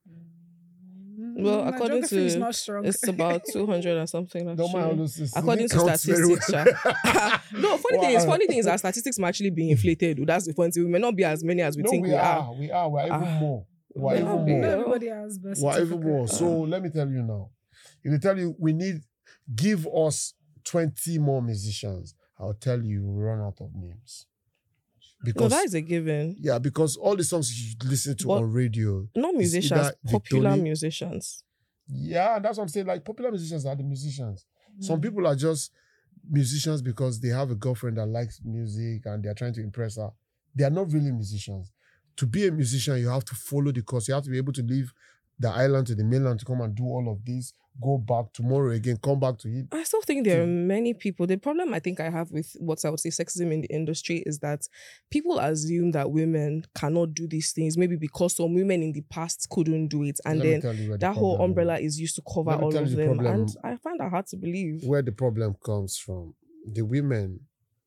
Well, according to it's about 200 or something. According to statistics, no. Funny thing is, our statistics might actually be inflated. That's the point. We may not be as many as we think we are. We are. We're even more. We're even more. Everybody has best. We're even more. So let me tell you now. If they tell you give us 20 more musicians, I'll tell you we'll run out of names. Because that is a given. Yeah, because all the songs you listen to on radio, not musicians, popular musicians. Yeah, that's what I'm saying. Like, popular musicians are the musicians. Some people are just musicians because they have a girlfriend that likes music and they're trying to impress her. They are not really musicians. To be a musician, you have to follow the course. You have to be able to live the island to the mainland to come and do all of this, go back tomorrow again, come back to it. I still think there are many people. The problem I think I have with what I would say sexism in the industry is that people assume that women cannot do these things, maybe because some women in the past couldn't do it. And then that whole umbrella is used to cover all of them. And I find that hard to believe. Where the problem comes from, the women,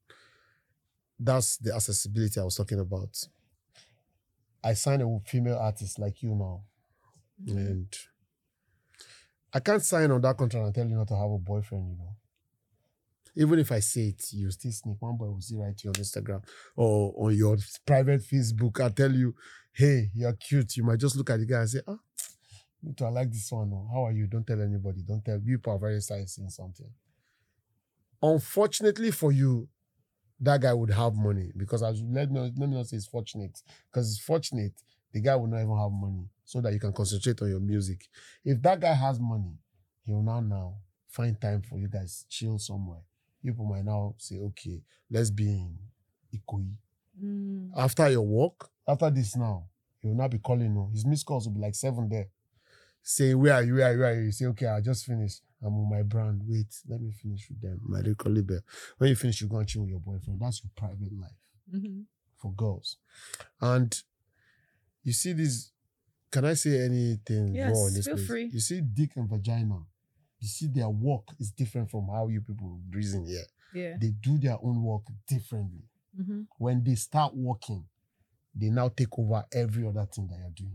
that's the accessibility I was talking about. I sign a female artist like you now. And I can't sign on that contract and tell you not to have a boyfriend, you know. Even if I say it, you still sneak. One boy will see right to you on Instagram or on your private Facebook. I'll tell you, hey, you're cute. You might just look at the guy and say, me too, I like this one. How are you? Don't tell anybody. Don't tell. People are very excited saying something. Unfortunately for you, that guy would have money because let me not say it's fortunate, because it's fortunate the guy will not even have money so that you can concentrate on your music. If that guy has money, he will now find time for you guys, chill somewhere. People might now say, okay, let's be in Ikoyi. After your work, after this now, he will not be calling you. His missed calls will be like 7 there. Saying, where are you? You say, okay, I just finished. I'm with my brand. Wait, let me finish with them. My record label. When you finish, you go and chill with your boyfriend. That's your private life for girls. And you see this, can I say anything raw in this feel place? free. You see dick and vagina. You see their work is different from how you people reason here. Yeah. They do their own work differently. When they start working, they now take over every other thing that you're doing.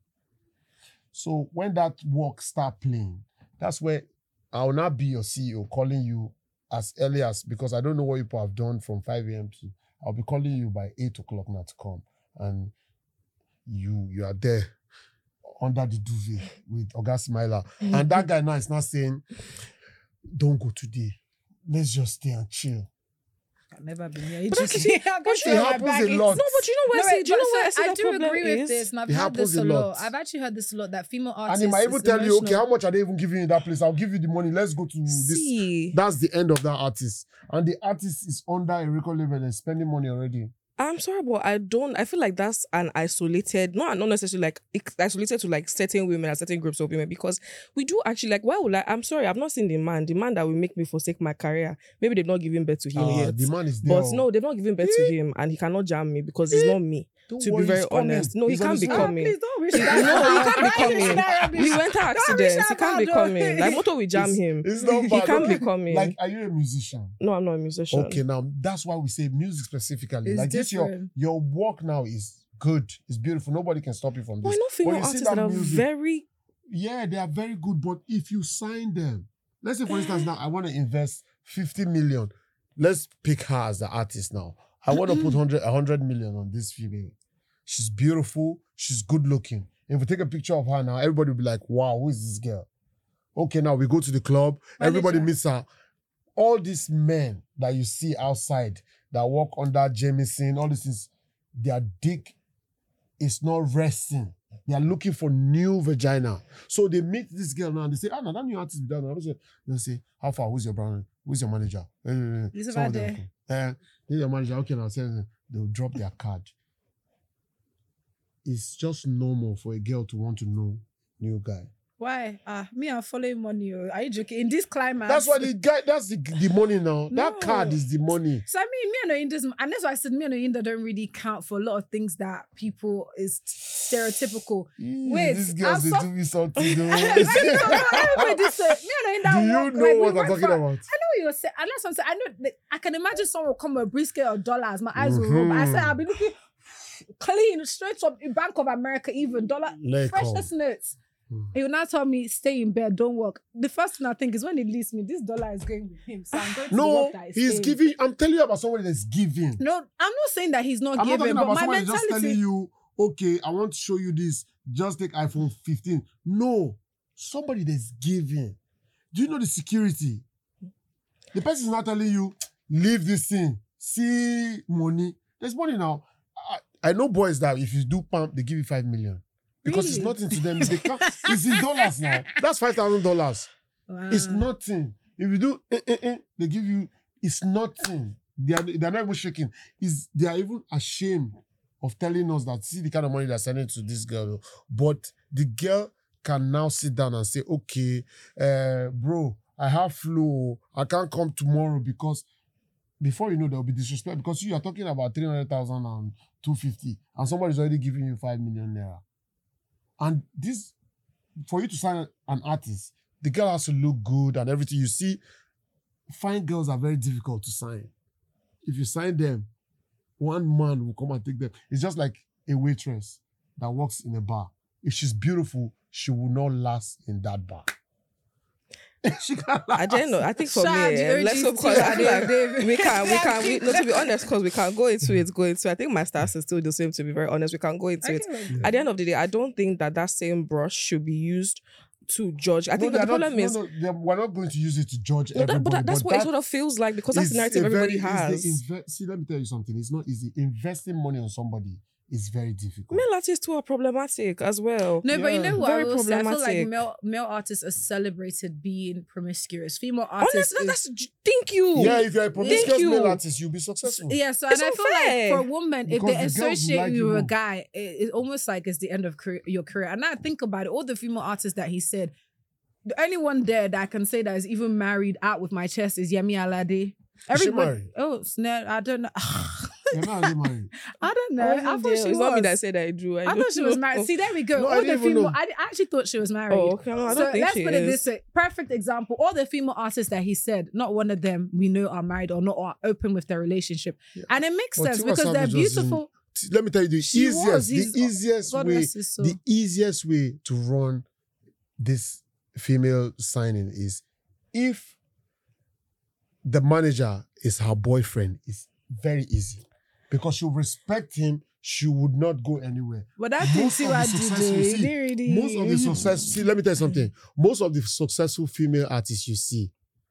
So when that work start playing, that's where I'll not be your CEO calling you as early as, because I don't know what people have done from 5 a.m. to, I'll be calling you by 8 o'clock now to come. And you are there under the duvet with Oga Smiler. And that guy now is not saying, don't go today. Let's just stay and chill. I've never been here. It happens a lot. No, but you know where I do agree with this, and I've heard this a lot. I've actually heard this a lot, that female artists. And he might even tell you, okay, how much are they even giving you that place? I'll give you the money. Let's go to this. That's the end of that artist. And the artist is under a record label and spending money already. I'm sorry, but I feel like that's an isolated, not necessarily like isolated to like certain women and certain groups of women, because we do actually like, I'm sorry, I've not seen the man that will make me forsake my career. Maybe they've not given birth to him yet. The man is there. But no, they've not given birth to him and he cannot jam me because he's not me. To be very honest. No, he can't be coming. Please don't wish No, that. he can't be coming. We went to accidents. He can't be coming. Like, Moto will jam him. It's not He bad. can't be coming. Like, are you a musician? No, I'm not a musician. Okay, now that's why we say music specifically. It's like this, your work now is good. It's beautiful. Nobody can stop you from this. Why not female artists that are very... Yeah, they are very good. But if you sign them, let's say for instance now, I want to invest 50 million. Let's pick her as the artist now. I want to put 100 million on this female. She's beautiful. She's good looking. If we take a picture of her now, everybody will be like, wow, who is this girl? Okay, now we go to the club. Everybody meets her. All these men that you see outside that walk under Jameson, all these things, their dick is not resting. They are looking for new vagina. So they meet this girl now and they say, no, that new artist be done. They say, how far? Who's your brand? Who's your manager? He's about there. He's your manager. Okay, now they'll drop their card. It's just normal for a girl to want to know new guy. Why? Me, I'm following money. Are you joking? In this climate. That's why the guy, that's the money now. No. That card is the money. So I mean, me and Oyinda, and that's why I said me and Oyinda don't really count for a lot of things that people is stereotypical. Wait, these girls, they do me something. Me and Oyinda. Do you know what I'm talking about? I know what you're saying. And that's what I'm saying. I know. I can imagine someone will come with a brisket of dollars. My eyes will roll. I said I'll be looking clean straight from Bank of America, even dollar freshness notes. He will now tell me, stay in bed, don't work. The first thing I think is when he leaves me, this dollar is going with him. So I'm going to work that he's giving. I'm telling you about somebody that's giving. No, I'm not saying that he's not giving, but my mentality just telling you, okay, I want to show you this. Just take iPhone 15. No, somebody that's giving. Do you know the security? The person is not telling you, leave this thing. See money. There's money now. I know boys that if you do pump, they give you 5 million. Because it's nothing to them. They can't, it's in dollars now. That's $5,000. Wow. It's nothing. If you do, they give you, it's nothing. They're not even shaking. They are even ashamed of telling us that, see the kind of money they're sending to this girl. But the girl can now sit down and say, okay, bro, I have flu. I can't come tomorrow because before you know, there will be disrespect because you are talking about 300,000 and 250 and somebody's already giving you 5 million naira. And this, for you to sign an artist, the girl has to look good and everything. You see, fine girls are very difficult to sign. If you sign them, one man will come and take them. It's just like a waitress that works in a bar. If she's beautiful, she will not last in that bar. She can't last. I don't know. I think for Shout me, out let's to because I feel like David. no, to be honest, because we can go into it. I think my stance is still the same, to be very honest. We can go into it. At the end of the day, I don't think that same brush should be used to judge. I think the problem is... we're not going to use it to judge everybody. But that's what it sort of feels like because that's the narrative everybody has. See, let me tell you something. It's not easy. Investing money on somebody is very difficult. Male artists too are problematic as well. No, but you know what? Very I will say, I feel problematic. like male artists are celebrated being promiscuous. Female artists, Honestly, thank you. Yeah, if you're a promiscuous Thank you. male artist, you'll be successful. yeah. So It's and I feel unfair. like for a woman, if Because they the girls will associate like you you with a more. guy, it's almost like it's the end of your career. And now I think about it, all the female artists that he said, the only one there that I can say that is even married out with my chest is Yemi Alade. Is she married? Oh, snap! I don't know. You're not really married. I don't know. I thought she It's was. not me that said I do. I thought she was married. See, there we go. No, I All the didn't even female. know. I actually thought she was married. Oh, okay. No, I So don't think let's she put it is. this way. Perfect example. All the female artists that he said, not one of them we know are married or not are open with their relationship. And it makes But sense Tiwa because they're Savage was beautiful. Let me tell you, She was. the easiest God way, rest his soul. the easiest way to run this female signing is if the manager is her boyfriend. It's very easy because she'll respect him. She would not go anywhere. But that thing, see what Most of the success. See, let me tell you something. Most of the successful female artists you see,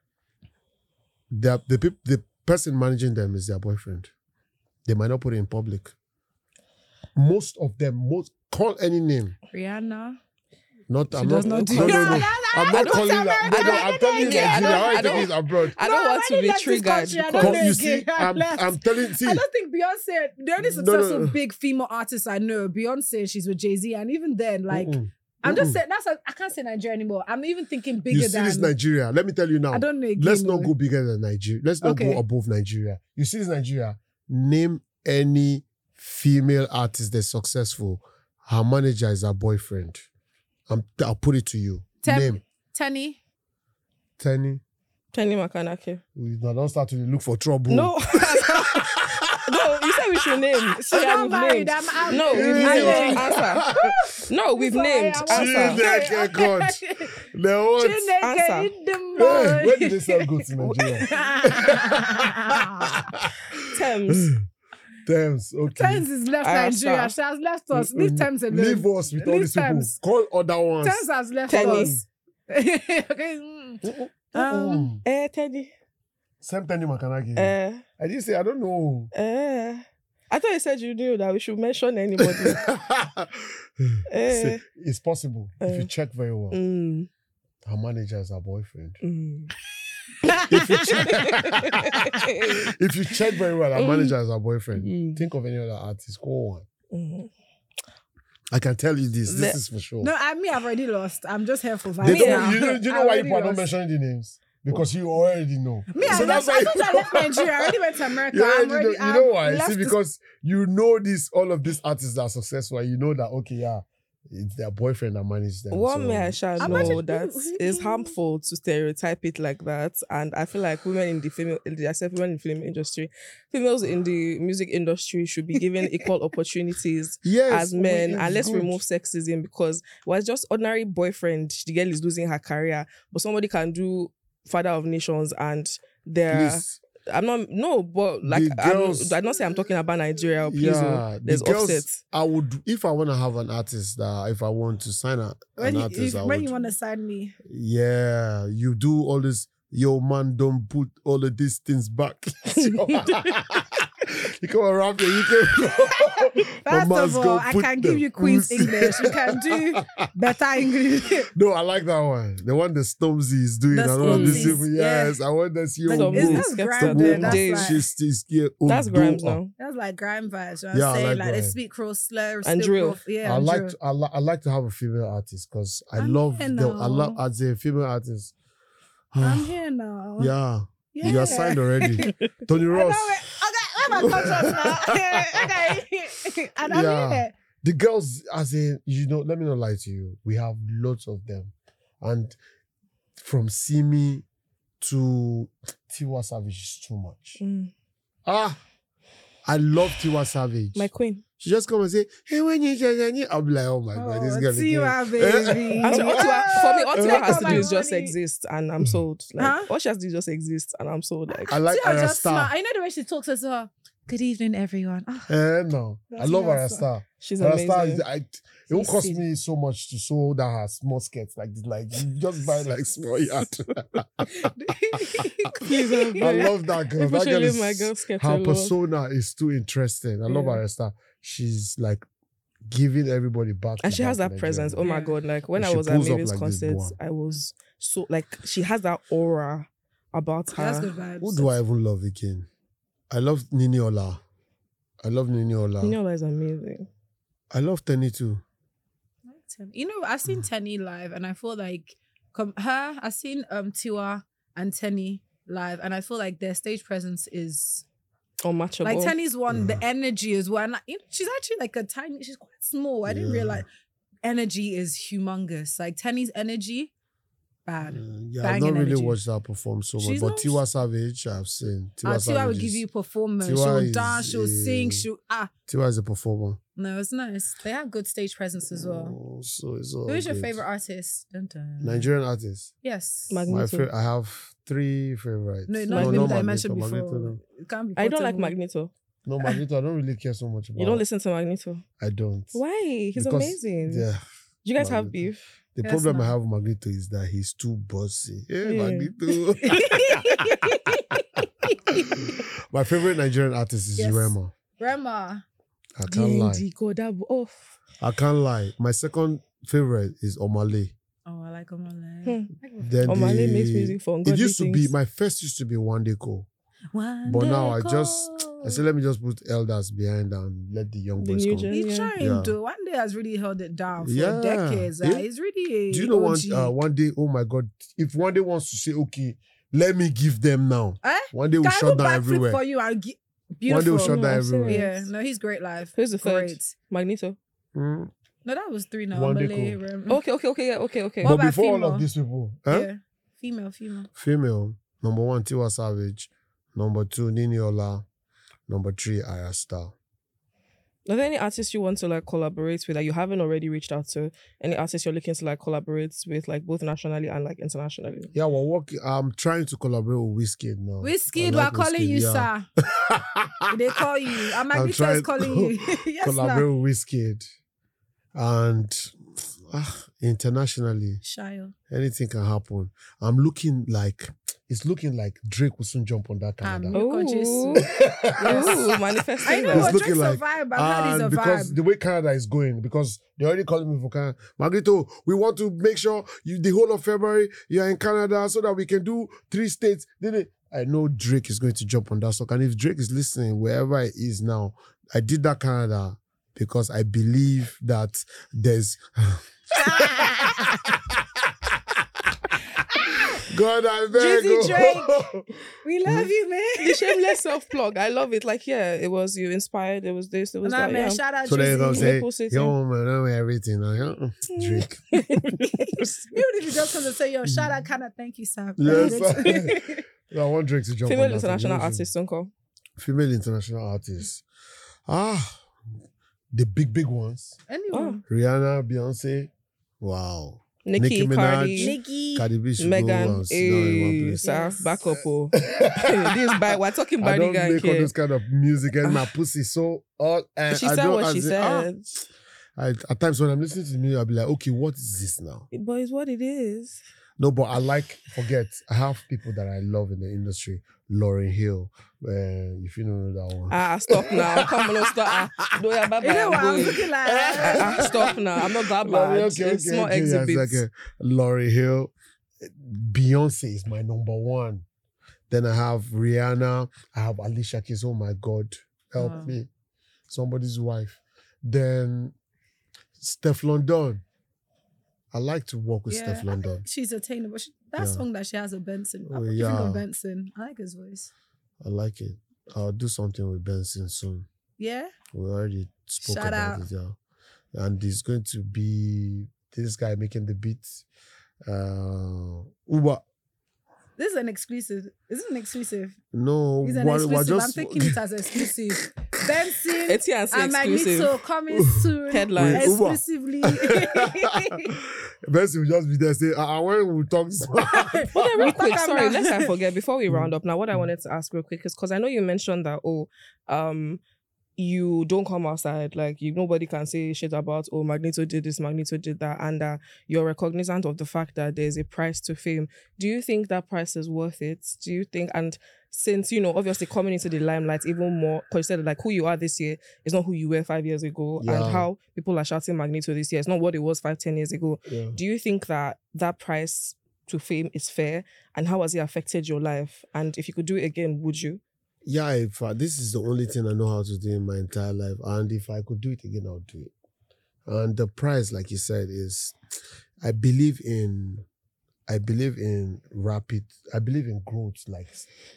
the person managing them is their boyfriend. They might not put it in public. Most of them, call any name. Rihanna. I'm does not. not do No, that. I'm not calling that. No, I'm telling you, again. Nigeria. How I you don't- think it's abroad? I don't want to be triggered. You see, I'm telling. See, I don't think Beyonce, the only successful big female artist I know, Beyonce, she's with Jay-Z. And even then, like, I'm just saying, I can't say Nigeria anymore. I'm even thinking bigger you see than. this Nigeria. Let me tell you now. I don't know again, Let's not though. go bigger than Nigeria. Let's not Okay. go above Nigeria. You see this Nigeria. Name any female artist that's successful. Her manager is her boyfriend. I'll put it to you. Name. Tenny. Tenny. Tenny Makanaki. We don't start to look for trouble. No. No, you said we should name. So yeah, I'm we've married. named. I'm No, we've Yeah. named. Answer. No, we've named. Answer. Chineke God. The what? Answer. in the Hey, where did they sell goods in Nigeria? Thames. Thames, okay. Thames has left Answer. Nigeria. She has left us. Leave Thames alone. Leave us with all Leave these people. Thames. Call other ones. Thames has left Tennis. us. Okay. Teddy. Same Tenny Makanaki. I I didn't say, I don't know. I thought you said you knew that we should mention anybody. See, it's possible if you check very well. Mm, Her manager is her boyfriend. mm. If you check very well, her manager is her boyfriend. Mm. Think of any other artist. Go on. Mm. I can tell you this. This The- is for sure. No, I've already lost. I'm just here for They vibes don't, now. you know I why already people are not lost. mentioning the names? Because you already know. Me, I left Nigeria. I already went to America. You I'm already already, know, you know why? left See, this- because you know all of these artists are successful. And you know that, okay, yeah, it's their boyfriend that manages them. What so- may I shall know Imagine- that it's harmful to stereotype it like that, and I feel like women in the female, I said women in the film industry, females in the music industry should be given equal opportunities Yes, as men, it's and let's good. remove sexism because it was just ordinary boyfriend. The girl is losing her career, but somebody can do Father of Nations, and they're. Please. I'm not but like The girls- I'm not saying I'm talking about Nigeria. Please, Yeah, there's the girls, Offset. I would, if I want to have an artist that, if I want to sign an artist, I when would, you want to sign me, yeah, you do all this. Yo, man, don't put all of these things back. You come around here, you can. First of all, I can give you Queen's English. You can do better English. No, I like that one. The one that Stormzy is doing. The I don't know this Stormzy's, people. Yes, I want to see Like, you. Is this grime then? That's That's Grimes now. That's like grime vibes. You know what I'm Yeah, I saying? like Like they grime. speak cross slur And drill. Yeah, I and like drill. I like to have a female artist because I I'm love here I love now. as a female artist. I'm here now. Yeah. Yeah. You are signed already. Tony I Ross. know it. Okay, where my contract now? Okay. And I'm Yeah. here. The girls, as in, let me not lie to you. We have lots of them. And from Simi to Tiwa Savage is too much. I love Tiwa Savage. My queen. She just come and say, hey, when you I'll be like, oh my God, this girl again. Tiwa, baby. For me, all Tiwa has to my do is just money. exist and I'm sold. Like, Huh? all she has to do is just exist and I'm sold. Like, I like Tiwa just Arasta. smart. I know the way she talks as well. Good evening, everyone. Ah, No. I That's love nice. Arasta. she's Arasta, amazing. it won't cost me so much to sew that her small skirts like this. Like, you just buy like small yacht. Please, I love that girl. People That should girl leave my is, girl sketch her alone. persona is too interesting. I love Yeah. Arasta. She's like giving everybody back. And to she has back that in presence. Nigeria. Oh my Yeah. God. Like when She I was at pulls up Mavis like this concerts, boy. I was so like she has that aura about her. That's good vibes. Who do I even love again? I love Nini Ola. I love Nini Ola. You know that is amazing. I love Tenny too. You know, I've seen Tenny live, and I feel like I've seen Tiwa and Tenny live, and I feel like their stage presence is Unmatchable. like Tenny's one. The energy as well, and like, she's actually like she's quite small. I didn't Yeah. realize energy is humongous. Like Tenny's energy, bad. Yeah, I've Banging not really energy. watched her perform so much. She's But not- Tiwa Savage, I've seen. Tiwa would give is- you performance. Tiwa She'll is dance. She'll sing. Tiwa is a performer. No, it's nice. They have good stage presence as well. Oh, so it's all Who's your good. favorite artist? Dun, dun. Nigerian artist? Yes. Magneto. I have 3 favorites. No, Magneto not that I mentioned before. Magneto, no. It can't be. I don't like portable. Magneto. No, Magneto, I don't really care so much about. You don't listen to Magneto. I don't. Why? He's Because, amazing. Yeah. Do you guys have Magneto. beef? The Yes, problem I ma'am. have with Magneto is that he's too bossy. Hey, Yeah. Magneto. My favorite Nigerian artist is Yes. Rema. Rema. I can't lie. D&D God, oh. I can't lie. My second favorite is Omale. Oh, I like Omale. Then Omale makes music for It ungodly used to be, things. my first used to be Wandeko. One But now I day said, let me just put elders behind and let the young The boys new come. gen. He's Yeah. trying Yeah. to. One day has really held it down for Yeah. decades. Yeah. He's really. Do you know OG. one day, oh my God, if one day wants to say, okay, let me give them now. Eh? One day we'll Can I shut go down backflip everywhere. for you and One beautiful. day we'll shut No, down I'm everywhere. serious. Yeah, no, he's great live. Who's the third? Great. Magneto. Mm. No, that was 3 now. One day Omale, cool. Rem. Okay. What But about before all female? of these people, huh? Yeah, female. Female, number 1, Tiwa Savage. Number 2, Nini Ola. Number 3, Arasta. Are there any artists you want to like collaborate with that you haven't already reached out to? Any artists you're looking to like collaborate with, like both nationally and like internationally? Yeah, I'm trying to collaborate with Wizkid now. Wizkid, I like we're calling Wizkid, you, yeah. sir. They call you. I'm Magneto trying is calling to you. Yes, collaborate now. with Wizkid. And internationally, Shayo. anything can happen. It's looking like Drake will soon jump on that Canada. Look on Jesus. Ooh, manifesting I know It's what that. looking Drake's a like- vibe. I've heard he's a And because vibe. the way Canada is going, because they're already calling me for Canada. Magneto, we want to make sure the whole of February you're in Canada so that we can do 3 states. I know Drake is going to jump on that song. And if Drake is listening, wherever he is now, I did that Canada because I believe that there's... God, I beg. Drizzy Drake. We love you, man. The shameless self-plug. I love it. Like, yeah, it was you inspired. It was this. It was Nah, that. man, Yeah. shout out So then you're going to Drizzy. say, Maple City. yo, man, I know everything. Drake. Even if you just come to say, yo, shout out, kind of thank you, sir. Yes. I want Drake to jump Female on that song. international Don't you? artist, Uncle. Female international artists. The big ones. Anyone. Rihanna, Beyonce. Wow. Nicki, Minaj. Cardi, Nikki. Cardi B should go Megan. and sit down in one Hey, place. sir, Yes. back up. Oh. We're talking I body don't gang make all here. this kind of music and my pussy so all and She I said don't what she as in, said. at times when I'm listening to music, I'll be like, okay, what is this now? But it's what it is. No, but I have people that I love in the industry. Lauryn Hill, if you don't know that one. Stop now. Come on, stop. No, you're bad. You know what I was looking like? Stop now. I'm not that bad. It's small exhibits. Yes, Lauryn Hill. Beyonce is my number one. Then I have Rihanna. I have Alicia Keys. Oh my God. Help me. Somebody's wife. Then Stefflon Don. I like to work with Stefflon Don. She's attainable. That song that she has with Benson. Oh, What do you think of Benson? I like his voice. I like it. I'll do something with Benson soon. Yeah? We already spoke Shout about out. it, and it's going to be this guy making the beats. Uba. This is an exclusive. Is it an exclusive? No, It's an exclusive. I'm taking it as exclusive. Benson Etienne and Magneto coming soon. Headline. Exclusively. Benson will just be there say, when we talk this Real quick, sorry, lest I forget, before we round up now, what I wanted to ask real quick is because I know you mentioned that, you don't come outside, like nobody can say shit about, Magneto did this, Magneto did that, and you're recognizant of the fact that there's a price to fame. Do you think that price is worth it? Do you think, and since, obviously coming into the limelight even more, because you said like who you are this year is not who you were 5 years ago, and how people are shouting Magneto this year, it's not what it was 5-10 years ago. Yeah. Do you think that price to fame is fair, and how has it affected your life? And if you could do it again, would you? Yeah, if this is the only thing I know how to do in my entire life, and if I could do it again, I would do it. And the price, like you said, is I believe in growth. Like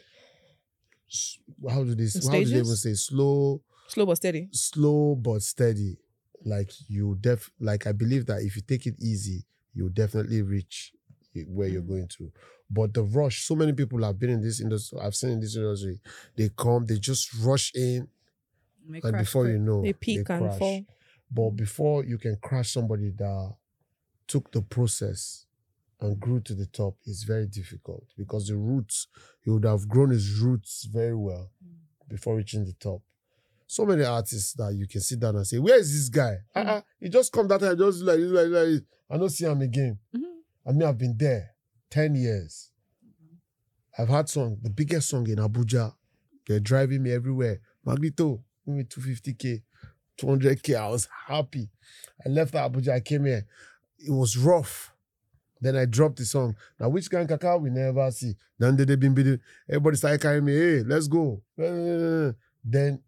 how do they even say slow but steady? Slow but steady. Like I believe that if you take it easy, you'll definitely reach where you're going to. But the rush, so many people have been in this industry, I've seen in this industry, they just rush in, and before you know, they peak and fall. But before you can crash somebody that took the process and grew to the top, it's very difficult because the roots, he would have grown his roots very well before reaching the top. So many artists that you can sit down and say, where is this guy? He just come that time, just like this. I don't see him again. I mean, I've been there 10 years. I've had the biggest song in Abuja. They're driving me everywhere. Magneto, give me 250K, 200K. I was happy. I left Abuja, I came here. It was rough. Then I dropped the song. Now, which kind of cacao we never see? Then they been bidding. Everybody started carrying me. Hey, let's go. Then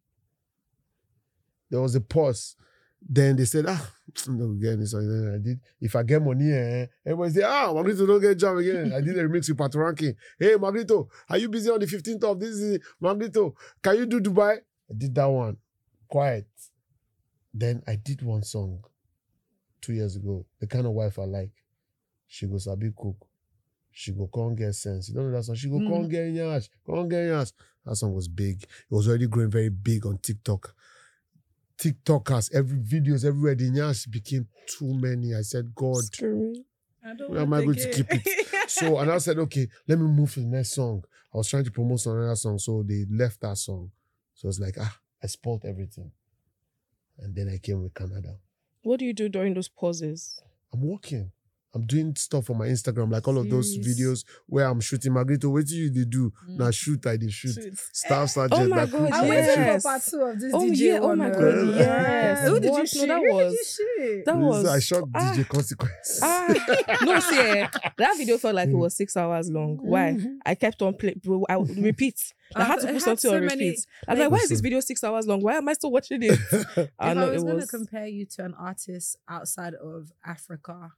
there was a pause. Then they said, no, again, this song. Then I did. If I get money, everybody say, Magneto don't get a job again. I did a remix with Patoranking. Hey, Magneto, are you busy on the 15th of this? Magneto, can you do Dubai? I did that one. Quiet. Then I did one song 2 years ago. The kind of wife I like. She go sabi cook. She go come get sense. You don't know that song? She go come get nyash. Come get nyash. That song was big. It was already growing very big on TikTok. TikTokers, videos everywhere. The nyash became too many. I said, God, where am I going to keep it? So, and I said, okay, let me move to the next song. I was trying to promote another song, so they left that song. So it's like, I spoiled everything. And then I came with Canada. What do you do during those pauses? I'm working. I'm doing stuff on my Instagram, like all of those videos where I'm shooting. Magneto, what do you do? Now shoot, I did shoot. Staff Sergeant. Oh my God, I'm waiting for part 2 of this DJ. Oh my God, yes. Who did you shoot? That was... I shot DJ Consequence. No, see, that video felt like it was 6 hours long. Why? I kept on playing. I would repeat. I had to put something on repeat. I was like, why is this video 6 hours long? Why am I still watching it? If I was going to compare you to an artist outside of Africa,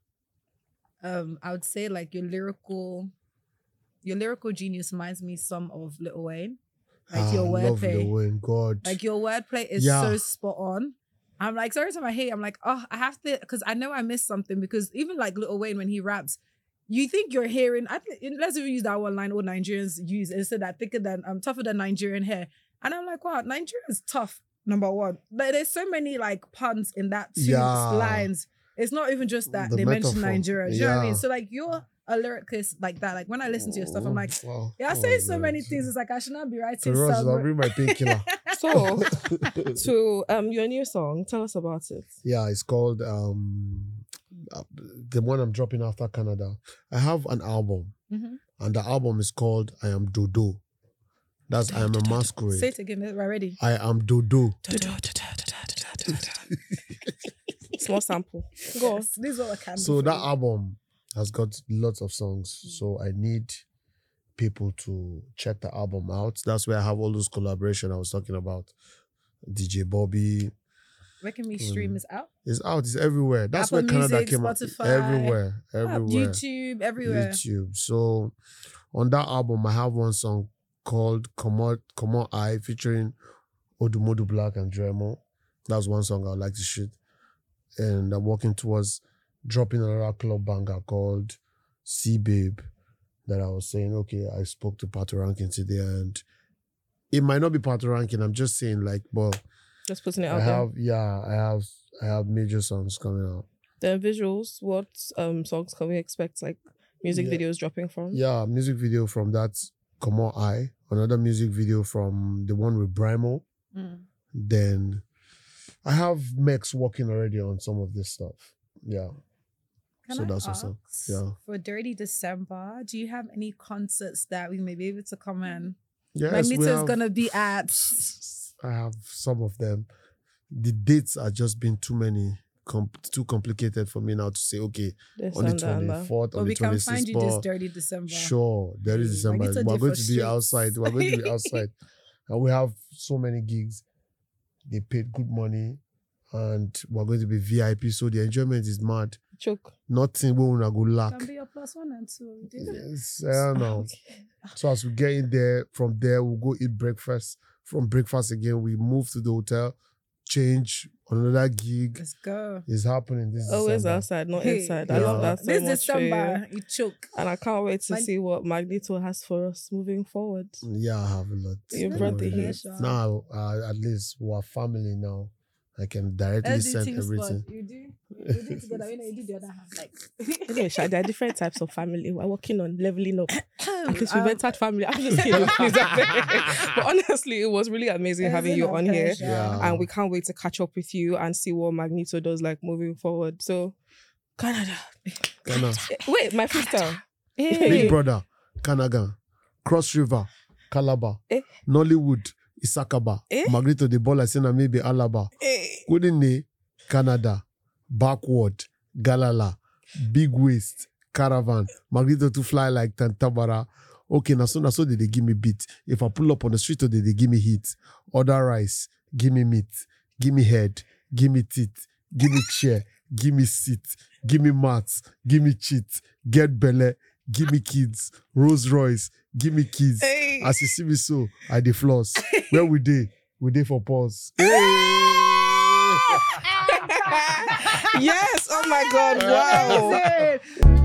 I would say like your lyrical genius reminds me some of Lil Wayne. Like your wordplay. Lil Wayne, God. Like your wordplay is so spot on. I'm like, every time I hear, I'm like, I have to, because I know I missed something. Because even like Lil Wayne, when he raps, you think you're hearing. Let's even use that one line all Nigerians use instead that tougher than Nigerian hair. And I'm like, wow, Nigerian's tough. Number one, but there's so many like puns in that two lines. It's not even just that they mention Nigeria. Do you know what I mean? So like you're a lyricist like that. Like when I listen to your stuff, I'm like, I say so many things. It's like I should not be writing. I'll bring my painkiller. So to your new song, tell us about it. Yeah, it's called the one I'm dropping after Canada. I have an album, and the album is called I Am Dodo. That's I Am a Masquerade. Say it again. We're ready. I Am Dodo. Small sample. Go on. This is what I can. So that album has got lots of songs. So I need people to check the album out. That's where I have all those collaboration I was talking about. DJ Bobby. Where can we stream this out? It's out. It's everywhere. That's Apple where Canada Music, came Spotify, out. Everywhere. YouTube, everywhere. YouTube. So on that album, I have one song called Come On I featuring Odumodu Black and Dremo. That's one song I would like to shoot. And I'm working towards dropping another club banger called See Babe that I was saying, okay, I spoke to Pato Rankin today and it might not be Pato Rankin. I'm just saying like, well, just putting it out there. I have major songs coming out. The visuals, what songs can we expect? Like music videos dropping from? Yeah, music video from that Come On I. Another music video from the one with Brimo. Then I have Mex working already on some of this stuff. Yeah. Can I that's ask, awesome. Yeah. For Dirty December, do you have any concerts that we may be able to come in? Yes, Magneto's gonna be at. I have some of them. The dates are just been too many, too complicated for me now to say, okay, on the 24th, But on we the 26th. can find you this Dirty December. Sure, Dirty December. Magnito We're did going for to be streets. outside. We're going to be outside. And we have so many gigs. They paid good money. And we're going to be VIP. So the enjoyment is mad. Choke. Nothing we will go lack. Can be your +1 and 2. Yes, I don't know. So as we get in there, from there, we'll go eat breakfast. From breakfast again, we move to the hotel, change on another gig. Let's go. It's happening this Always December. outside, not Hey, inside. yeah. I love that so This much for you. December, you choke. And I can't wait to Man- see what Magneto has for us moving forward. Yeah, I have a lot. You Don't brought the worry. heat. Now, at least we're family now. I can directly send everything. You do together. You do the other half. Like, Anyway, Sha, there are different types of family. We're working on leveling up. At least we've entered family. I'm just kidding. Please. But honestly, it was really amazing having you on here. Yeah. And we can't wait to catch up with you and see what Magneto does like moving forward. So, Canada. Ghana. Wait, my freestyle. Big Brother, Kanagan, Cross River, Calabar, Nollywood, Isakaba, Magneto the Baller, Sena maybe Alaba, Kudine, Canada, Backward, Galala, Big Waist, Caravan, Magneto to fly like Tantabara. Okay, now so did they give me beat. If I pull up on the street, or did they give me heat? Order rice, give me meat, give me head, give me teeth, give me chair, give me seat, give me mats, give me cheat, get belly, give me kids, Rolls Royce, give me kids. Hey. As you see me so, I the floss. Where we dey? We dey for pause. Yes, oh my God, wow. Amazing.